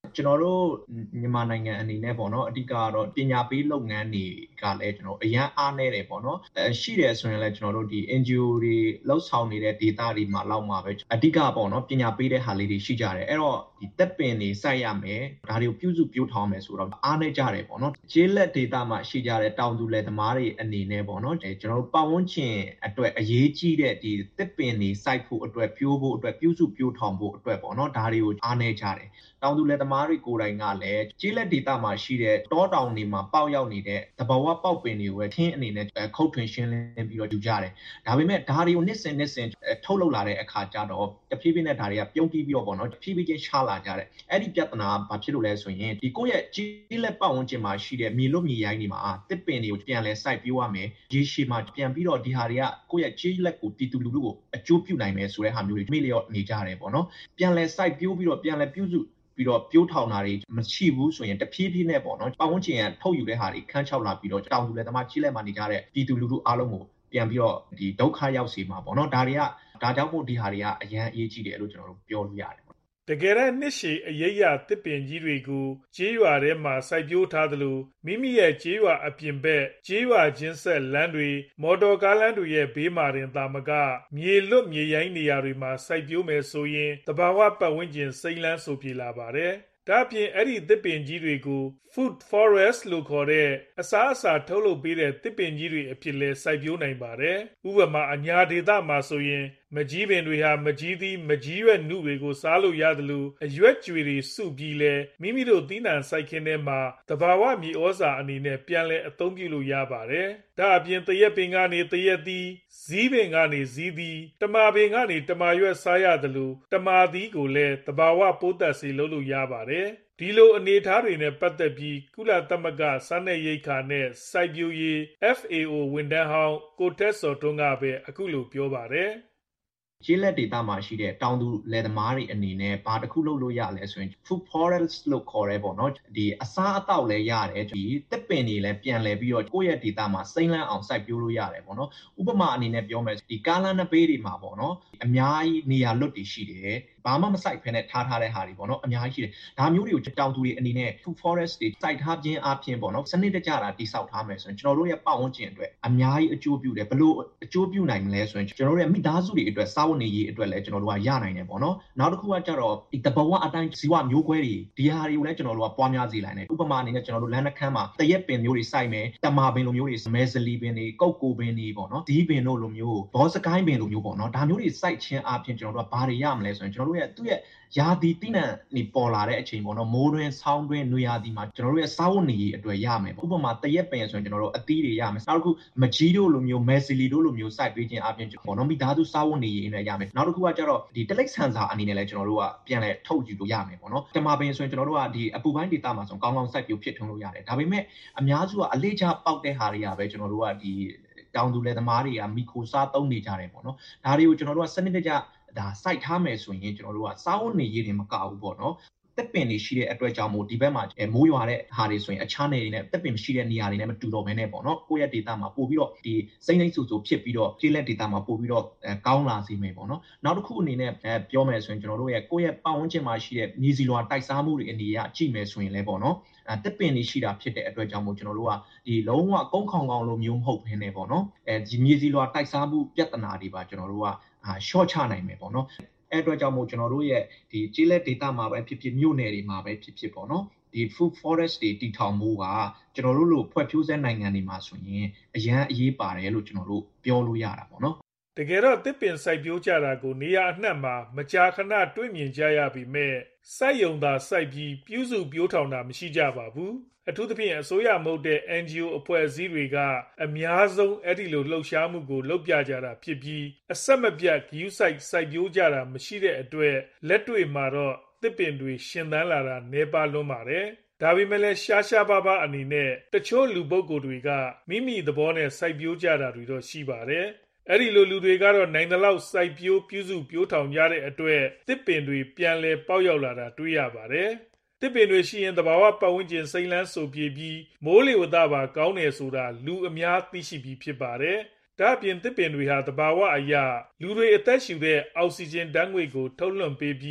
Speaker 17: ကျွန်တော်တို့မြန်မာနိုင်ငံအနေနဲ့ပေါ့နော်အဓိကကတော့ပညာပေးလုပ်ငန်းတွေကလည်းကျွန်တော်အရန်အားနည်းတယ်ပေါ့နော်အဲရှိတယ်ဆိုရင်လည်းကျွန်တော်တို့ဒီ N G O တွေလှုပ်ဆောင်နေတဲ့ data တွေမှာလောက်မှာပဲအဓိကပေါ့နော်ပညာပေးတဲ့ဟာလေးတွေရှိကြတယ်အဲ့တော့ဒီတက်ပင်တွေစိုက်ရမယ်ဒါတွေကိုပြုစုပြုထောင်းမယ်ဆိုတော့အားနည်းကြတယ်ပေါ့နော်ကျေးလက် data မှာရှိကြတဲ့တောင်သူလယ်သမားတွေအနေနဲ့ပေါ့နော်ကျွန်တော်တို့ပတ်ဝန်းကျင်အတွက်အရေးကြီးတဲ့ဒီတက်ပင်တွေစိုက်ဖို့အတွက်ပြိုးဖို့အတွက်ပြုစုပြုထောင်ဖို့အတွက်ပေါ့နော်ဒါတွေကိုအားနည်းကြတယ်တောင်သူလယ်သမားတွေကိုယ်တိုင်ကလည်းကျေးလက် data မှာရှိတဲ့တောတောင်တွေမှာပေါက်ရောက်နေတဲ့သဘာဝပေါက်ပင်တွေကိုထင်းအနေနဲ့ခုတ်ထွင်ရှင်းလင်းပြီးတော့ယူကြတယ်ဒါပေမဲ့ဒါတွေကိုနှစ်စဉ်နှစ်စဉ်ထုတ်လုပ်လာတဲ့အခါကျတော့တဖြည်းဖြည်းနဲ့ဒါတွေကပြုံးတီးပြီးတော့ပေါ့နော်တဖြည်းဖြည်းချင်းရှားလာကြတယ်အဲ့ဒီပြဿနာဘာဖြစ်လို့လဲဆိုရင်ဒီကိုယ့်ရဲ့ကျေးလက်ပတ်ဝန်းကျင်မှာရှိတဲ့မြေလွတ်မြေရိုင်းတွေမှာတစ်ပင်တွေကိုပြန်လဲစိုက်ပြိုးရမယ်ရေရှည်မှာပြန်ပြီးတော့ဒီဟာတွေကကိုယ့်ရဲ့ကျေးလက်ကိုပြည်သူလူထုကိုအကျိုးပြုနိုင်မယ်ဆိုတဲ့ဟာမျိုးတွေမိလျော့နေကြတယ်ပေါ့နော်ပြန်လဲစိုက်ပြိုးပြီးတော့ပြန်လဲပြုစုပြီးတော့ပြိုးထောင်တာတွေမရှိဘူးဆိုရင်တဖြည်းဖြည်းနဲ့ပေါ့နော်ပတ်ဝန်းကျင်ကထုတ်ယူတဲ့ဟာတွေခန်းချောက်လာပြီးတော့တောင်သူလယ်သမားကျေးလက်မှာနေကြတဲ့ပြည်သူလူထုအားလုံးကိုပြန်ပြီးတော့ဒီဒုက္ခရောက်စေမှာပေါ့နော်ဒါတွေကဒါကြောင့်မို့ဒီဟာတွေကအရန်အရေးကြီးတယ်လို့ကျွန်တော်တို့ပြောလို့ရတယ်
Speaker 15: တကယ်တော့နှစ်ရှည်အရေးရတစ်ပင်ကြီးတွေကိုကျေးရွာထဲမှာစိုက်ပျိုးထားသလိုမိမိရဲ့ကျေးရွာအပြင်ဘက်ကျေးရွာချင်းဆက်လမ်းတွေမော်တော်ကားလမ်းတွေရဲ့ဘေးမှာတင်သာမကမြေလွတ်မြေရိုင်းနေရာတွေမှာစိုက်ပျိုးမယ်ဆိုရင်တဘာဝပတ်ဝန်းကျင်စိမ်းလန်းဆိုပြေလာပါတယ်ဒါအပြင်အဲ့ဒီတစ်ပင်ကြီးတွေကို food forest လို့ခေါ်တဲ့အစားအစာထုတ်လုပ်ပေးတဲ့တစ်ပင်ကြီးတွေအဖြစ်လဲစိုက်ပျိုးနိုင်ပါတယ်ဥပမာအညာဒေသမှာဆိုရင်မကြီးပင်တွေဟာမကြီးသီးမကြီးရွက်နှုတွေကိုစားလို့ရတယ်လို့အရွက်ကြွေတွေစုပြီးလဲမိမိတို့သီးနှံစိုက်ခင်းထဲမှာတဘာဝမြေဩဇာအနေနဲ့ပြန်လဲအသုံးပြုလို့ရပါတယ်ဒါအပြင်တရက်ပင်ကနေတရက်သီးဇီးပင်ကနေဇီးသီးတမာပင်ကနေတမာရွက်စားရတယ်လို့တမာသီးကိုလဲတဘာဝပိုးသက်စေလုပ်လို့ရပါတယ်ဒီလိုအနေအထားတွေနဲ့ပတ်သက်ပြီးကုလသမဂ္ဂစားနပ်ရိက္ခာနဲ့စိုက်ပျိုးရေး F A O ဝန်ထမ်းဟောင်းကိုတက်စော်ထွန်းကပဲအခုလိုပြောပါတယ်
Speaker 17: ကျေးလက်ဒေသမှာရှိတဲ့တောင်သူလယ်သမားတွေအနေနဲ့ဘာတစ်ခုလုပ်လို့ရလဲဆိုရင် food forest လို့ခေါ်ရဲပေါ့နော်ဒီအစားအသောက်လည်းရတယ်ဒီတစ်ပင်တွေလည်းပြန်လဲပြီးတော့ကိုယ့်ရဲ့ဒေသမှာစိမ့်လန်းအောင်စိုက်ပျိုးလို့ရတယ်ပေါ့နော်ဥပမာအနေနဲ့ပြောမယ်ဒီကားလမ်းနှစ်ဘေးတွေမှာပေါ့နော်အများကြီးနေရာလွတ်တွေရှိတယ်ဘာမှမစိုက်ဖ ೇನೆ ထားထားတဲ့ဟာတွေပေါ့နော်အများကြီးရှိတယ်ဒါမျိုးတွေကိုတောင်သူတွေအနေနဲ့ food forest တွေစိုက်ထားခြင်းအပြင်ပေါ့နော်စနစ်တကျတာတိစောက်ထားမယ်ဆိုရင်ကျွန်တော်တို့ရဲ့ပတ်ဝန်းကျင်အတွက်အများကြီးအကျိုးပြုတယ်ဘလို့အကျိုးပြုနိုင်မလဲဆိုရင်ကျွန်တော်တို့ရဲ့မိသားစုတွေအတွက်စားဝတ်နေရေးအတွက်လည်းကျွန်တော်တို့ကရနိုင်တယ်ပေါ့နော်နောက်တစ်ခုကကျတော့ဒီတဘဝအတိုင်းဇီဝမျိုးခွဲတွေဒီဟာတွေကိုလည်းကျွန်တော်တို့ကပွားများစေနိုင်တယ်ဥပမာအနေနဲ့ကျွန်တော်တို့လမ်းတစ်ခမ်းမှာတရက်ပင်မျိုးတွေစိုက်မယ်တမာပင်လိုမျိုးတွေမဲဇလီပင်တွေကုတ်ကိုပင်တွေပေါ့နော်ဒီပင်တို့လိုမျိုးဘောစကိုင်းပင်လိုမျိုးပေါ့နော်ဒါမျိုးတွေစိုက်ခြင်းအပြင်ကျွန်တော်တို့ကဘာတွေရမလဲဆိုရင်ကျွန်တော်တို့ရဲ့သူ့ရဲ့ရာသီတိနံနေပေါ်လာတဲ့အချိန်ပေါ့နော်မိုးတွင်ဆောင်းတွင်နွေရာသီမှာကျွန်တော်တို့ရဲ့စားဝတ်နေရေးအတွက်ရမယ်ဥပမာတရက်ပင်ဆိုရင်ကျွန်တော်တို့အသီးတွေရမယ်နောက်တစ်ခုမကြီးတို့လိုမျိုးမဲဇလီတို့လိုမျိုးစိုက်ပေးခြင်းအပြင်ပေါ့နော်မိသားစုစားဝတ်နေရေးနဲ့ရမယ်နောက်တစ်ခုကကျတော့ဒီတလိပ်ဆန်စာအနေနဲ့လည်းကျွန်တော်တို့ကပြန်လဲထုတ်ယူလို့ရမယ်ပေါ့နော်တမာပင်ဆိုရင်ကျွန်တော်တို့ကဒီအပူပိုင်းဒေသမှာဆိုကောင်းကောင်းစိုက်ပျိုးဖြစ်ထွန်းလို့ရတယ်ဒါပေမဲ့အများစုကအလေးချပေါက်တဲ့ဟာတွေကပဲကျွန်တော်တို့ကဒီတောင်သူလယ်သမားတွေကမီခိုစားသုံးနေကြတယ်ပေါ့နော်ဒါတွေကိုကျွန်တော်တို့ကစနစ်တကျဒါစိုက်ထားမယ်ဆိုရင်ကျွန်တော်တို့ကစားဝတ်နေရေးတွေမကဘူးပေါ့နော်တက်ပင်တွေရှိတဲ့အတွက်ကြောင့်မို့ဒီဘက်မှာမိုးရွာတဲ့ဟာတွေဆိုရင်အခြားနယ်တွေနဲ့တက်ပင်ရှိတဲ့နေရာတွေနဲ့မတူတော့ဘဲနဲ့ပေါ့နော်ကိုယ့်ရဲ့ဒေတာမှာပို့ပြီးတော့ဒီစိမ့်စိမ့်ဆူဆူဖြစ်ပြီးတော့ကျေးလက်ဒေတာမှာပို့ပြီးတော့ကောင်းလာစေမယ်ပေါ့နော်နောက်တစ်ခုအနေနဲ့ပြောမယ်ဆိုရင်ကျွန်တော်တို့ရဲ့ကိုယ့်ရဲ့ပတ်ဝန်းကျင်မှာရှိတဲ့မြေစီလွာတိုက်စားမှုတွေအနေနဲ့ကြည့်မယ်ဆိုရင်လည်းပေါ့နော်တက်ပင်တွေရှိတာဖြစ်တဲ့အတွက်ကြောင့်မို့ကျွန်တော်တို့ကဒီလုံးဝကုန်းခေါင်ခေါင်လိုမျိုးမဟုတ်ဘဲနဲ့ပေါ့နော်အဲဒီမြေစီလွာတိုက်စားမှုပြဿနာတွေပါကျွန်တော်တို့ကအာရှော့ချနိုင်မယ်ပေါ့နော်အဲ့အတွက်ကြောင့်မို့ကျွန်တော်တို့ရဲ့ဒီကျေးလက်ဒေသမှာပဲဖြစ်ဖြစ်မြို့နယ်တွေမှာပဲဖြစ်ဖြစ်ပေါ့နော်ဒီ food forest တွေတည်ထောင်မှုကကျွန်တော်တို့လိုဖွဲ့ဖြိုးဆဲနိုင်ငံတွေမှာဆိုရင်အရန်အရေးပါတယ်လို့ကျွန်တော်တို့ပြောလို့ရတာပေါ့နော်
Speaker 15: တကယ်တော့တစ်ပင်စိုက်ပျိုးကြတာကိုနေရာအနှံ့မှာမကြာခဏတွေ့မြင်ကြရပြီမဲ့စိုက်ယုံသာစိုက်ပြီးပြုစုပြိုးထောင်တာမရှိကြပါဘူးအထူးသဖြင့်အစိုးရမဟုတ်တဲ့ N G O အဖွဲ့အစည်းတွေကအများဆုံးအဲ့ဒီလိုလှုပ်ရှားမှုကိုလုပ်ပြကြတာဖြစ်ပြီးအဆက်မပြတ်ဂရုစိုက်စိုက်ပျိုးကြတာမရှိတဲ့အတွက်လက်တွေ့မှာတော့တစ်ပင်တွေရှင်သန်လာတာနည်းပါးလွန်းပါတယ်ဒါပေမဲ့လည်းရှားရှားပါးပါးအနေနဲ့တချို့လူပုဂ္ဂိုလ်တွေကမိမိသဘောနဲ့စိုက်ပျိုးကြတာတွေတော့ရှိပါတယ်အဲ့ဒီလိုလူတွေကတော့နိုင်တဲ့လောက်စိုက်ပျိုးပြုစုပြိုးထောင်ကြတဲ့အတွက်တစ်ပင်တွေပြန်လဲပေါက်ရောက်လာတာတွေ့ရပါတယ်တစ်ပင်တွေရှိရင်တဘာဝပတ်ဝန်းကျင်စိမ့်လန်းဆိုပြေပြီးမိုးလေဝသပါကောင်းတယ်ဆိုတာလူအများသိရှိပြီးဖြစ်ပါတယ်။ဒါအပြင်တစ်ပင်တွေဟာတဘာဝအရာလူတွေအသက်ရှူတဲ့အောက်ဆီဂျင်ဓာတ်ငွေ့ကိုထုတ်လွှတ်ပေးပြီး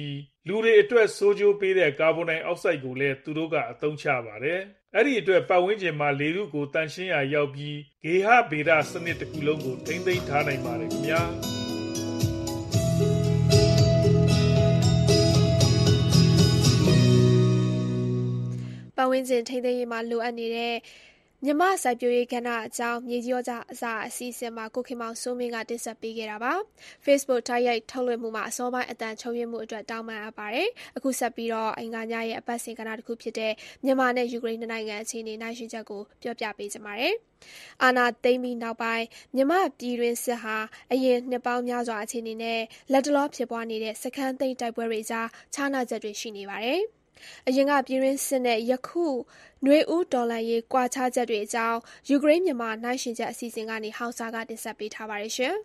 Speaker 15: လူတွေအတွက်ဆိုးကျိုးပေးတဲ့ကာဗွန်ဒိုင်အောက်ဆိုက်ကိုလည်းသူတို့ကအသုံးချပါတယ်။အဲ့ဒီအတွက်ပတ်ဝန်းကျင်မှာလေထုကိုတန့်ရှင်းရာရောက်ပြီးဂေဟဗေဒစနစ်တစ်ခုလုံးကိုထိမ့်သိမ်းထားနိုင်ပါတယ်ခင်ဗျာ
Speaker 2: ပတ်ဝန်းကျင်ထိန်းသိမ်းရေးမှာလိုအပ်နေတဲ့မြမစိုက်ပျိုးရေးကဏ္ဍအကြောင်းမြေကြီးရောကြအစာအစီအစဉ်မှာကိုခင်မောင်စိုးမင်းကတင်ဆက်ပေးခဲ့တာပါ Facebook တိုက်ရိုက်ထုတ်လွှင့်မှုမှာအစောပိုင်းအတန်ချုပ်ရမှုအတွက်တောင်းပန်အပ်ပါတယ်အခုဆက်ပြီးတော့အင်္ဂါညရဲ့အပတ်စဉ်ကဏ္ဍတစ်ခုဖြစ်တဲ့မြန်မာနဲ့ယူကရိန်းနိုင်ငံအခြေအနေနိုင်ရှိချက်ကိုပြောပြပေးကြပါမယ်အာနာသိမ့်ပြီးနောက်ပိုင်းမြမပြည်တွင်းစစ်ဟာအရင်နှစ်ပေါင်းများစွာအခြေအနေနဲ့လက်တလောဖြစ်ပွားနေတဲ့စခန်းသိမ်းတိုက်ပွဲတွေကြားခြားနာချက်တွေရှိနေပါတယ်အရင်ကပြည်တွင်းစစ်နဲ့ယခုຫນွေဦးဒေါ်လာရေးကွာခြားချက်တွေအကြောင်းယူကရိန်းမြန်မာနိုင်ရှင်ချက်အစီအစဉ်ကနေဟောက်စာကတင်ဆက်ပေးထားပါတယ်ရှင်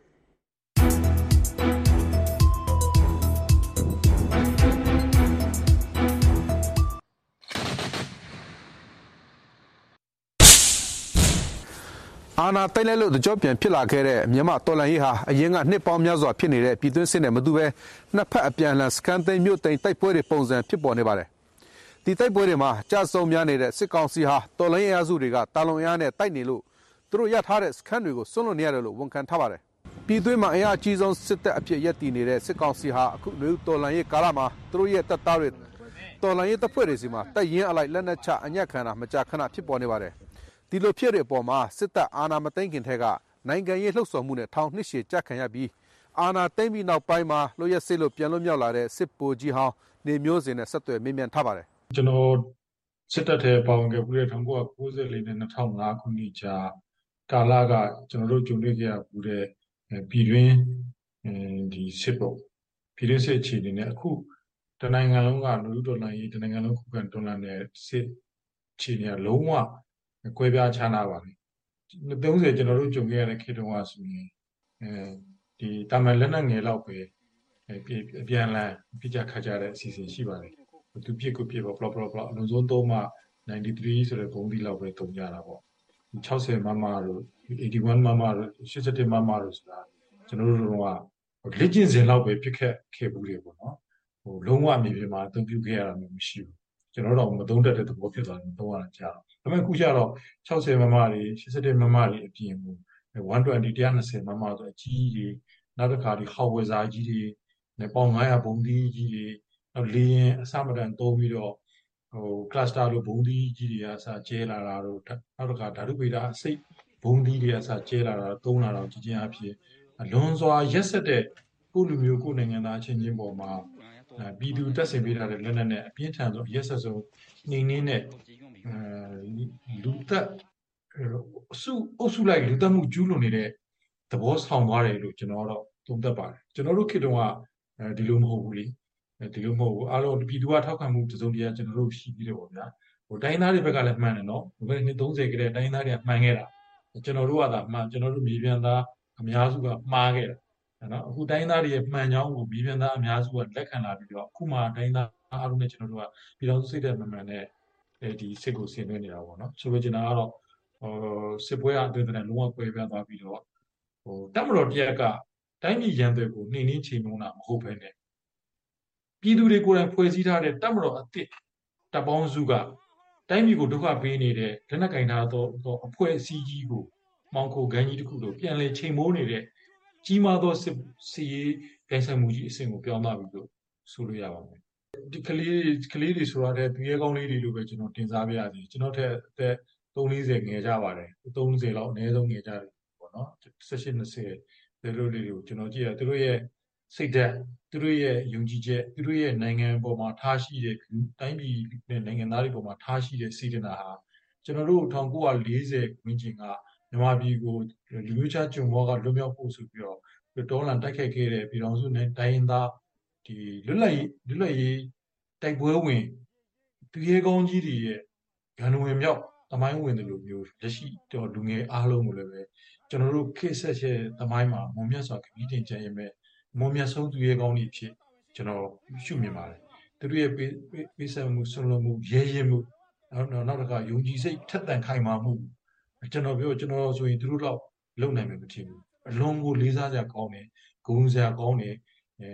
Speaker 18: အာနာသိမ့်လိုက်လို့တကြောပြန်ဖြစ်လာခဲ့တဲ့မြန်မာတော်လန်ရေးဟာအရင်ကနှစ်ပေါင်းများစွာဖြစ်နေတဲ့ပြည်တွင်းစစ်နဲ့မတူဘဲနှစ်ဖက်အပြန်အလှန်စကန်သိမ်းမြို့သိမ်းတိုက်ပွဲတွေပုံစံဖြစ်ပေါ်နေပါတယ်ဒီတိုက်ပွဲတွေမှာကြာဆုံးများနေတဲ့စစ်ကောင်စီဟာတော်လန်ရေးအစုတွေကတာလွန်အားနဲ့တိုက်နေလို့သူတို့ရထားတဲ့စခန်းတွေကိုစွန့်လွတ်နေရတယ်လို့ဝန်ခံထားပါတယ်ပြည်တွင်းမှာအင်အားအကြီးဆုံးစစ်တပ်အဖြစ်ရပ်တည်နေတဲ့စစ်ကောင်စီဟာအခုလူတော်လန်ရေးကာလမှာသူတို့ရဲ့တပ်သားတွေတော်လန်ရေးတပ်ဖွဲ့တွေစီမှာတိုက်ရင်အလိုက်လက်နက်ချအညက်ခံတာမကြာခဏဖြစ်ပေါ်နေပါတယ်ဒီလိုဖြစ်တဲ့အပေါ်မှာစစ်တပ်အာဏာမသိမ်းခင်ထက်ကနိုင်ငံရေးလှုပ်ဆော်မှုနဲ့ထောင်နှစ်ရှည်ကြာခံရပြီးအာဏာသိမ်းပြီးနောက်ပိုင်းမှာလွှတ်ရစစ်လို့ပြန်လွတ်မြောက်လာတဲ့စစ်ဗိုလ်ကြီးဟောင်းနေမျိုးစင်နဲ့ဆက်သွယ်မေးမြန်းထားပါတယ်
Speaker 19: ကျွန်တော်စစ်တပ်ထဲပေါဝင်ခဲ့ပြီးတဲ့၁၉၉၄နဲ့၂၀၀၅ခုနှစ်ကြာကာလကကျွန်တော်တို့ကြုံတွေ့ခဲ့ရဘူးတဲ့ပြည်တွင်းဒီစစ်ပုံပြည်တွင်းစစ်အခြေအနေနဲ့အခုတနိုင်ငံလုံးကလူတော်လှန်ရေးတနိုင်ငံလုံးခုခံတော်လှန်တဲ့စစ်အခြေအနေကလုံးဝကွဲပြားခြားနားပါလေသုံးဆယ်ကျွန်တော်တို့ကြုံခဲ့ရတဲ့ခေတ်တုန်းကဆိုရင်အဲဒီတာမန်လက်နက်ငယ်လောက်ပဲအပြန်လန်ပြကြခါကြတဲ့အစီအစဉ်ရှိပါတယ်သူပြစ်ကိုပြစ်ပေါ့ဘလော့ဘလော့ဘလော့အလုံးစုံသုံးမှ၉၃ဆိုတဲ့ဘုံဒီလောက်ပဲတုံကြတာပေါ့၆၀မမတို့၈၁မမတို့၈၁မမတို့ဆိုတာကျွန်တော်တို့တို့ကလက်ကျင့်စဉ်လောက်ပဲပြစ်ခက်ခဲ့ဘူးလေပေါ့နော်ဟိုလုံးဝအမြင်ပြမှာအသုံးပြုခဲ့ရတာမျိုးမရှိဘူးကျွန်တော်တို့မသုံးတတ်တဲ့သဘောဖြစ်သွားတယ်သုံးရတာကြာတော့ဒါပေမဲ့ခုကျတော့၆၀မမတွေ၈၁မမတွေအပြင်ကို၁၂၀ ၁၂၀မမဆိုအကြီးကြီးနောက်တစ်ခါဒီဟောက်ဝဲစားကြီးတွေနဲ့ပေါင်၅၀၀ဘုံသီးကြီးတွေနောက်လေရင်အစမတန်သုံးပြီးတော့ဟို cluster လို့ဘုံသီးကြီးတွေအစားကျဲလာတာတို့နောက်တစ်ခါဓာတုဗေဒအစိတ်ဘုံသီးတွေအစားကျဲလာတာသုံးလာတော့ကြီးချင်းအဖြစ်လွန်စွာရက်ဆက်တဲ့ကိုလူမျိုးကိုနိုင်ငံသားချင်းချင်းပေါ်မှာပြည်သူတက်ဆင်ပေးထားတဲ့လက်နက်နဲ့အပြင်းထန်ဆုံးရက်ဆက်ဆုံးနှိမ်နှင်းတဲ့လူသက်အစုအုပ်စုလိုက်လူသက်မှုကျူးလွန်နေတဲ့သဘောဆောင်သွားတယ်လို့ကျွန်တော်တော့သုံးသပ်ပါတယ်ကျွန်တော်တို့ခေတ္တကဒီလိုမဟုတ်ဘူးလေဒီလိုမဟုတ်ဘူးအားလုံးပြည်သူကထောက်ခံမှုတစုံတရာကျွန်တော်တို့ရှိပြီးတယ်ပေါ့ဗျာဟိုတိုင်းသားတွေဘက်ကလည်းမှန်တယ်နော်ဘယ်နှစ်၃၀ကလေးတိုင်းသားတွေကမှန်ခဲ့တာကျွန်တော်တို့ကသာမှန်ကျွန်တော်တို့မြေပြန်သားအများစုကမှားခဲ့တာနော်အခုတိုင်းသားတွေရဲ့မှန်ကြောင်းကိုမြေပြန်သားအများစုကလက်ခံလာပြီးတော့အခုမှတိုင်းသားအားလုံးနဲ့ကျွန်တော်တို့ကပြည်တော်စုစိတ်တဲ့မှန်မှန်နဲ့ဒီစစ်ကိုဆင်နွှဲနေတာပေါ့နော်ဆိုလိုချင်တာကတော့ဟိုစစ်ပွဲအသွင်တဲ့လုံးဝကွဲပြားသွားပြီးတော့ဟိုတပ်မတော်တရက်ကတိုင်းပြည်ရန်တွေကိုနှိမ်နှင်းချိန်မုန်းတာမဟုတ်ဘဲနဲ့ပြည်သူတွေကိုယ်တိုင်ဖွဲ့စည်းထားတဲ့တပ်မတော်အသစ်တပ်ပေါင်းစုကတိုင်းပြည်ကိုဒုက္ခပေးနေတဲ့လက်နက်ကင်ထားသောအဖွဲ့အစည်းကြီးကိုမောင်ခိုခန်းကြီးတစ်ခုလိုပြန်လည်ချိန်မိုးနေတဲ့ကြီးမားသောစစ်စီရေးဂိုင်းဆိုင်မှုကြီးအဆင့်ကိုပြောင်းသွားပြီလို့ဆိုလို့ရပါမယ်ဒီကလေးကလေးတွေဆိုရတဲ့သူရဲကောင်းလေးတွေလိုပဲကျွန်တော်တင်စားပြရစီကျွန်တော်ထက်အသက်၃၄၀ငယ်ကြပါတယ်၃၀လောက်အနည်းဆုံးငယ်ကြတယ်ပေါ့နော်၁၈ ၂၀ဒီလိုလေးတွေကိုကျွန်တော်ကြည့်ရသူတို့ရဲ့စိတ်ဓာတ်သူတို့ရဲ့ယုံကြည်ချက်သူတို့ရဲ့နိုင်ငံပေါ်မှာထားရှိတဲ့တိုင်းပြည်နဲ့နိုင်ငံသားတွေပေါ်မှာထားရှိတဲ့စေတနာဟာကျွန်တော်တို့၁၉၄၀ဝန်းကျင်ကမြန်မာပြည်ကိုလူမျိုးခြားကျွန်ဘောကလွတ်မြောက်ဖို့ဆိုပြီးတော့တောလန်တိုက်ခိုက်ခဲ့တဲ့ပြည်တော်စုနဲ့တိုင်းရင်းသားဒီလွတ်လပ်ရေးလွတ်လပ်ရေးတိုက်ပွဲဝင်သူရဲကောင်းကြီးတွေရဲ့ဂန္ဓဝင်မြောက်သမိုင်းဝင်တယ်လို့မျိုးလက်ရှိတော့လူငယ်အားလုံးကိုလည်းပဲကျွန်တော်တို့ခေတ်ဆက်ရဲ့သမိုင်းမှာမုံမြတ်စွာခရီးတင်ကြရမယ်မုံမြတ်ဆုံးသူရဲကောင်းတွေဖြစ်ကျွန်တော်ရှုမြင်ပါတယ်သူတို့ရဲ့ပေးဆက်မှုဆွလွန်မှုရဲရဲမှုနောက်နောက်တစ်ခါယုံကြည်စိတ်ထက်သန်ခိုင်မာမှုကျွန်တော်ပြောကျွန်တော်ဆိုရင်သူတို့တော့လုံနိုင်မယ်မထင်ဘူးအလွန်ကိုလေးစားစရာကောင်းတယ်ဂုဏ်စရာကောင်းတယ်အဲ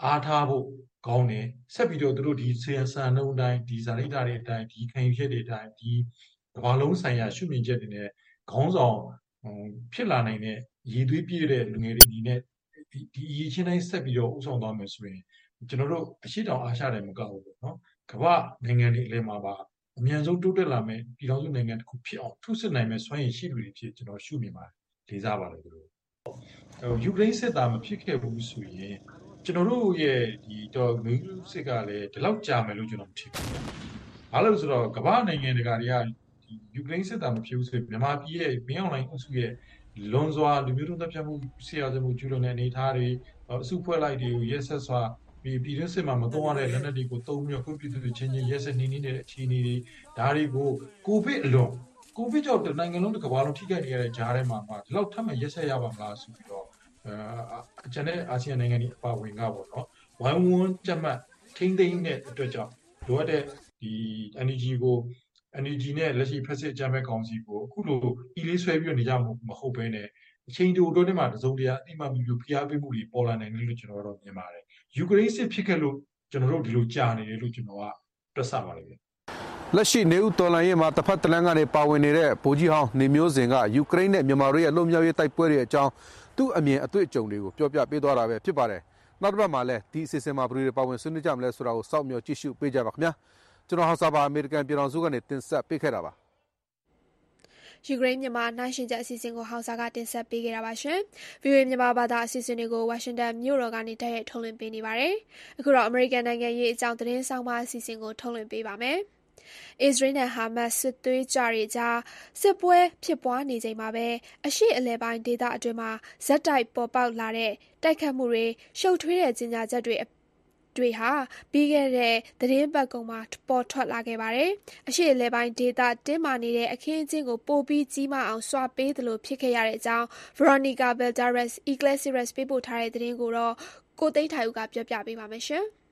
Speaker 19: အားထားဖို့ကောင်းတယ်ဆက်ပြီးတော့သူတို့ဒီဆေးဆန်နှုံးတိုင်းဒီဇာတိတာတွေအတိုင်းဒီခံယူချက်တွေအတိုင်းဒီကမ္ဘာလုံးဆိုင်ရာရှုမြင်ချက်တွေနဲ့ခေါင်းဆောင်ဖြစ်လာနိုင်တဲ့ရည်သွေးပြည့်တဲ့လူငယ်တွေဒီနဲ့ဒီအရေးချင်းတိုင်းဆက်ပြီးတော့ဥဆောင်သွားမယ်ဆိုရင်ကျွန်တော်တို့အရှိတောင်အားရှာတယ်မကောက်ဘူးပေါ့နော်ကမ္ဘာနိုင်ငံတွေအလဲမှာပါအမြန်ဆုံးတိုးတက်လာမယ်ပြည်တော်စုနိုင်ငံတစ်ခုဖြစ်အောင်ထုစစ်နိုင်မယ်စွမ်းရည်ရှိသူတွေဖြစ်ကျွန်တော်ရှုမြင်ပါတယ်လေးစားပါတယ်သူတို့ယူကရိန်းစစ်သားမဖြစ်ခဲ့ဘူးဆိုရင်ကျွန်တော်တို့ရဲ့ဒီတော့လူစစ်ကလည်းဒီလောက်ကြာမယ်လို့ကျွန်တော်မထင်ဘူး။ဘာလို့ဆိုတော့ကမ္ဘာနိုင်ငံတကာတွေကဒီယူကရိန်းစစ်သားမဖြစ်ဘူးဆိုရင်မြန်မာပြည်ရဲ့မင်းအောင်လှိုင်အုပ်စုရဲ့လွန်စွာလူမျိုးတုံးတပ်ဖြတ်မှုဆရာစမှုကျူးလွန်တဲ့အနေအထားတွေအစုဖွဲ့လိုက်တွေကိုရက်ဆက်စွာဒီပြည်တွင်းစစ်မှာမသုံးရတဲ့လက်နက်တွေကိုသုံးပြီးတော့ကိုပြည်သူတွေချင်းချင်းရက်ဆက်နေနေတဲ့အခြေအနေတွေဒါတွေကိုကိုဗစ်အလွန်ကိုဗစ်ကြောင့်နိုင်ငံလုံးတစ်ကမ္ဘာလုံးထိခိုက်နေရတဲ့ဂျားထဲမှာမှဒီလောက်ထပ်မံရက်ဆက်ရပါမလားဆိုပြီးတော့အကျန်တဲ့အာဆီယံနိုင်ငံတွေအပါဝင်ကပေါ့နော်ဝိုင်းဝန်းကြက်မှတ်ထိမ့်သိမ်းတဲ့အတွက်ကြောင့်လိုအပ်တဲ့ဒီ energy ကို energy နဲ့လက်ရှိဖက်စစ်အကြမ်းဖက်ကောင်စီကိုအခုလိုအီလေးဆွဲပြီးနေကြမှာမဟုတ်ဘဲနဲ့အချိန်တိုတိုတည်းမှာတစုံတရာအတိမမျိုးဖိအားပေးမှုတွေပေါ်လာနိုင်တယ်လို့ကျွန်တော်တို့မြင်ပါတယ်ယူကရိန်းစစ်ဖြစ်ခဲ့လို့ကျွန်တော်တို့ဒီလိုကြာနေတယ်လို့ကျွန်တော်ကတွက်ဆပါတယ်ဗျ
Speaker 18: လက်ရှိနေဦးတော်လိုင်းရေးမှာတစ်ဖက်တစ်လမ်းကနေပါဝင်နေတဲ့ဗိုလ်ကြီးဟောင်းနေမျိုးစင်ကယူကရိန်းနဲ့မြန်မာတို့ရဲ့လွတ်မြောက်ရေးတိုက်ပွဲတွေအကြောင်းသူ့အမြင်အတွေ့အကြုံတွေကိုပြောပြပေးသွားတာပဲဖြစ်ပါတယ်နောက်တစ်ပတ်မှာလည်းဒီအစီအစဉ်မှာဘယ်လိုပါဝင်ဆွေးနွေးကြမလဲဆိုတာကိုစောင့်မျှော်ကြည့်ရှုပေးကြပါခင်ဗျာကျွန်တော်ဟောက်စာပါအမေရိကန်ပြည်ထောင်စုကနေတင်ဆက်ပေးခဲ့တာပါ
Speaker 2: ယူကရိန်းမြန်မာနိုင်ရှင်ချက်အစီအစဉ်ကိုဟောက်စာကတင်ဆက်ပေးခဲ့တာပါရှင်။ ဗီအိုအေ မြန်မာဘာသာအစီအစဉ်တွေကိုဝါရှင်တန်မြို့တော်ကနေတိုက်ရိုက်ထုတ်လွှင့်ပေးနေပါတယ်။အခုတော့အမေရိကန်နိုင်ငံရေးအကြောင်းသတင်းဆောင်မအစီအစဉ်ကိုထုတ်လွှင့်ပေးပါမယ်။အစ္စရေးနဲ့ဟာမတ်စစ်သွေးကြတွေကြားစစ်ပွဲဖြစ်ပွားနေချိန်မှာပဲအရှေ့အလယ်ပိုင်းဒေသအတွင်းမှာဇက်တိုက်ပေါ်ပေါက်လာတဲ့တိုက်ခတ်မှုတွေရှုပ်ထွေးတဲ့ကြေညာချက်တွေတွေဟာပြီးခဲ့တဲ့သတင်းပတ်ကုန်မှာပေါ်ထွက်လာခဲ့ပါတယ်။အရှေ့အလယ်ပိုင်းဒေသတင်းမာနေတဲ့အခင်းအကျင်းကိုပိုပြီးကြီးမားအောင်ဆွပေးသလိုဖြစ်ခဲ့ရတဲ့အကြောင်း Veronica Balderas Iglesias ပေးပို့ထားတဲ့သတင်းကိုတော့ကိုသိန်းထိုင်ဦးကပြောပြပေးပါမယ်ရှင်။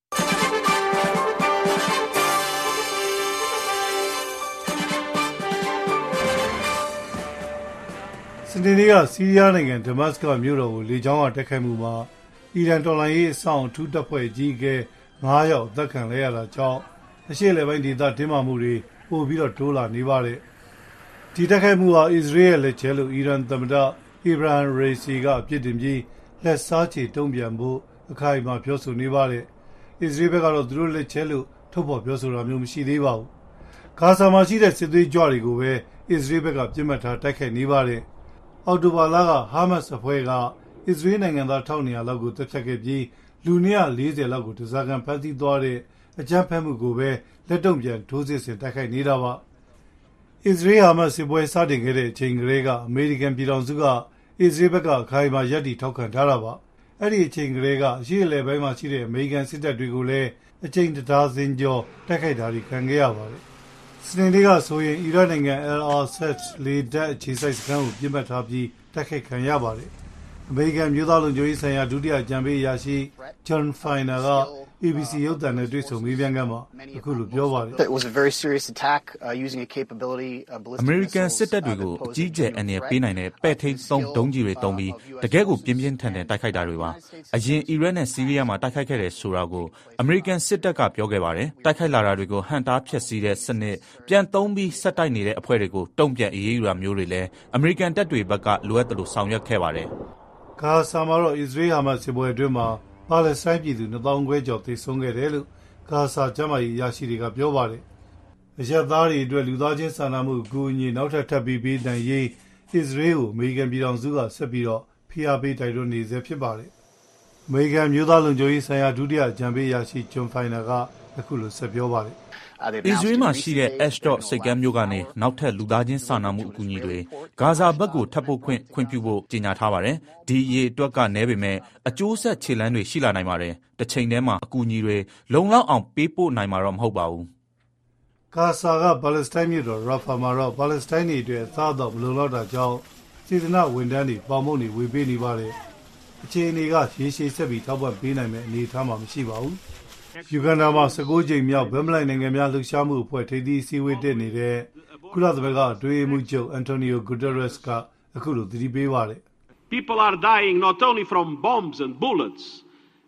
Speaker 20: စနေနေ့ကဆီးရီးယားနိုင်ငံဒမတ်စကတ်မြို့တော်ကိုလေကြောင်းကတိုက်ခိုက်မှုမှာအီရန်တော်လှန်ရေးအဆောင်အထူးတပ်ဖွဲ့ကြီးကငါးယောက်သက်ခံလဲရတာကြောင့်အရှေ့အလယ်ပိုင်းဒေသတင်းမာမှုတွေပိုပြီးတော့တိုးလာနေပါတယ်။ဒီတိုက်ခိုက်မှုဟာအစ္စရေးရဲ့လက်ချက်လို့အီရန်သမ္မတအီဘရာဟမ်ရေစီကအပြစ်တင်ပြီးလက်စားချေတုံ့ပြန်ဖို့အခိုင်အမာပြောဆိုနေပါတယ်။အစ္စရေးဘက်ကတော့သူတို့လက်ချက်လို့ထုတ်ဖော်ပြောဆိုတာမျိုးမရှိသေးပါဘူး။ဂါဇာမှာရှိတဲ့စစ်သွေးကြွတွေကိုပဲအစ္စရေးဘက်ကပြစ်မှတ်ထားတိုက်ခိုက်နေပါတယ်။အောက်တိုဘာလကဟာမတ်စ်အဖွဲ့ကအစ္စရေးနိုင်ငံသားတစ်ထောင်နှစ်ရာလောက်ကိုတပ်ဖြတ်ခဲ့ပြီးလူနှစ်ရာလေးဆယ်လောက်ကိုတစားကန်ဖမ်းဆီးသွားတဲ့အကြမ်းဖက်မှုကိုပဲလက်တုံ့ပြန်ထိုးစစ်ဆင်တိုက်ခိုက်နေတာပါအစ္စရေးဟာမတ်စစ်ပွဲစတင်ခဲ့တဲ့အချိန်ကလေးကအမေရိကန်ပြည်ထောင်စုကအစ္စရေးဘက်ကအခိုင်အမာရပ်တည်ထောက်ခံထားတာပါအဲ့ဒီအချိန်ကလေးကအရှေ့အလယ်ပိုင်းမှာရှိတဲ့အမေရိကန်စစ်တပ်တွေကိုလည်းအချိန်တဒါဇင်ကျော်တိုက်ခိုက်တာတွေခံခဲ့ရပါတယ်စနေနေ့ကဆိုရင်အီရတ်နိုင်ငံ Al Asad လေတပ်အခြေစိုက်စခန်းကိုပြစ်မှတ်ထားပြီးတိုက်ခိုက်ခံရပါတယ်အမေရိကန်မျိုးသားလုံခြုံရေးဆိုင်ရာဒုတိယအကြံပေးအရာရှိ John Feiner က A B C ရုပ်သံနဲ့တွေ့ဆုံမေးမြန်းခန်းမှာအခုလိုပြောပါတယ်
Speaker 21: It was a very serious attack uh, using a capability of ballistic
Speaker 22: American စစ်တပ်တွေကိုအကြီးအကျယ်အန္တရာယ်ပေးနိုင်တဲ့ပဲ့ထိန်းသုံးဒုံးကြီးတွေတုံးပြီးတကယ့်ကိုပြင်းပြင်းထန်ထန်တိုက်ခိုက်တာတွေပါအရင်အီရတ်နဲ့ဆီးရီးယားမှာတိုက်ခိုက်ခဲ့တဲ့ဆိုတာကို American စစ်တပ်ကပြောခဲ့ပါတယ်တိုက်ခိုက်လာတာတွေကိုဟန်တာဖျက်ဆီးတဲ့စနစ်ပြန်သုံးပြီးဆက်တိုက်နေတဲ့အဖွဲ့တွေကိုတုံ့ပြန်အေးအေးရာမျိုးတွေလည်း American တပ်တွေဘက်ကလိုအပ်တယ်လို့ဆောင်ရွက်ခဲ့ပါတယ်
Speaker 20: ဂါဇာမှာတော့အစ္စရေးဟာမတ်စစ်ပွဲအတွင်းမှာပါလက်စတိုင်းပြည်သူနှစ်သောင်းခွဲကျော်သေဆုံးခဲ့တယ်လို့ဂါဇာကျန်းမာရေးအရာရှိတွေကပြောပါတယ်။အရက်သားတွေအတွက်လူသားချင်းစာနာမှုအကူအညီနောက်ထပ်ထပ်ပြီးပေးနိုင်ရေးအစ္စရေးကိုအမေရိကန်ပြည်ထောင်စုကဆက်ပြီးတော့ဖိအားပေးတိုက်တွန်းနေဆဲဖြစ်ပါတယ်။အမေရိကန်မျိုးသားလုံခြုံရေးဆိုင်ရာဒုတိယအကြံပေးအရာရှိဂျွန်ဖိုင်နာကအခုလိုဆက်ပြောပါတယ်
Speaker 22: အစ္စရေးမှာရှိတဲ့ Ashdod စိတ်ကမ်းမြို့ကနေနောက်ထပ်လူသားချင်းစာနာမှုအကူအညီတွေဂါဇာဘက်ကိုထပ်ပို့ခွင့်ခွင့်ပြုဖို့ကြေညာထားပါတယ်။ဒီအရေးအတွက်ကနည်းပေမဲ့အကျိုးဆက်ခြေလှမ်းတွေရှိလာနိုင်ပါတယ်။တစ်ချိန်တည်းမှာအကူအညီတွေလုံလောက်အောင်ပေးပို့နိုင်မှာတော့မဟုတ်ပါဘူး
Speaker 20: ။ဂါဇာကပါလက်စတိုင်းမြို့တော်ရာဖာမှာတော့ပါလက်စတိုင်းတွေအတွက်အသာတော့မလုံလောက်တာကြောင့်စေတနာဝန်ထမ်းတွေပေါင်မုံတွေဝေပေးနေပါတယ်။အခြေအနေကရေရှည်ဆက်ပြီးထောက်ပံ့ပေးနိုင်မယ့်အနေအထားမှမရှိပါဘူး။ယူဂန်ဒါမှာ၁၉ကြိမ်မြောက်ဗမ်မလိုက်နိုင်ငံများလှုပ်ရှားမှုအဖွဲ့ထိပ်သီးအစည်းအဝေးတက်နေတဲ့ကုလသမဂ္ဂအတွင်းရေးမှူးချုပ်အန်တိုနီယိုဂူတာရက်စ်ကအခုလိုသတိပေးပါတယ်
Speaker 23: People are dying not only from bombs and bullets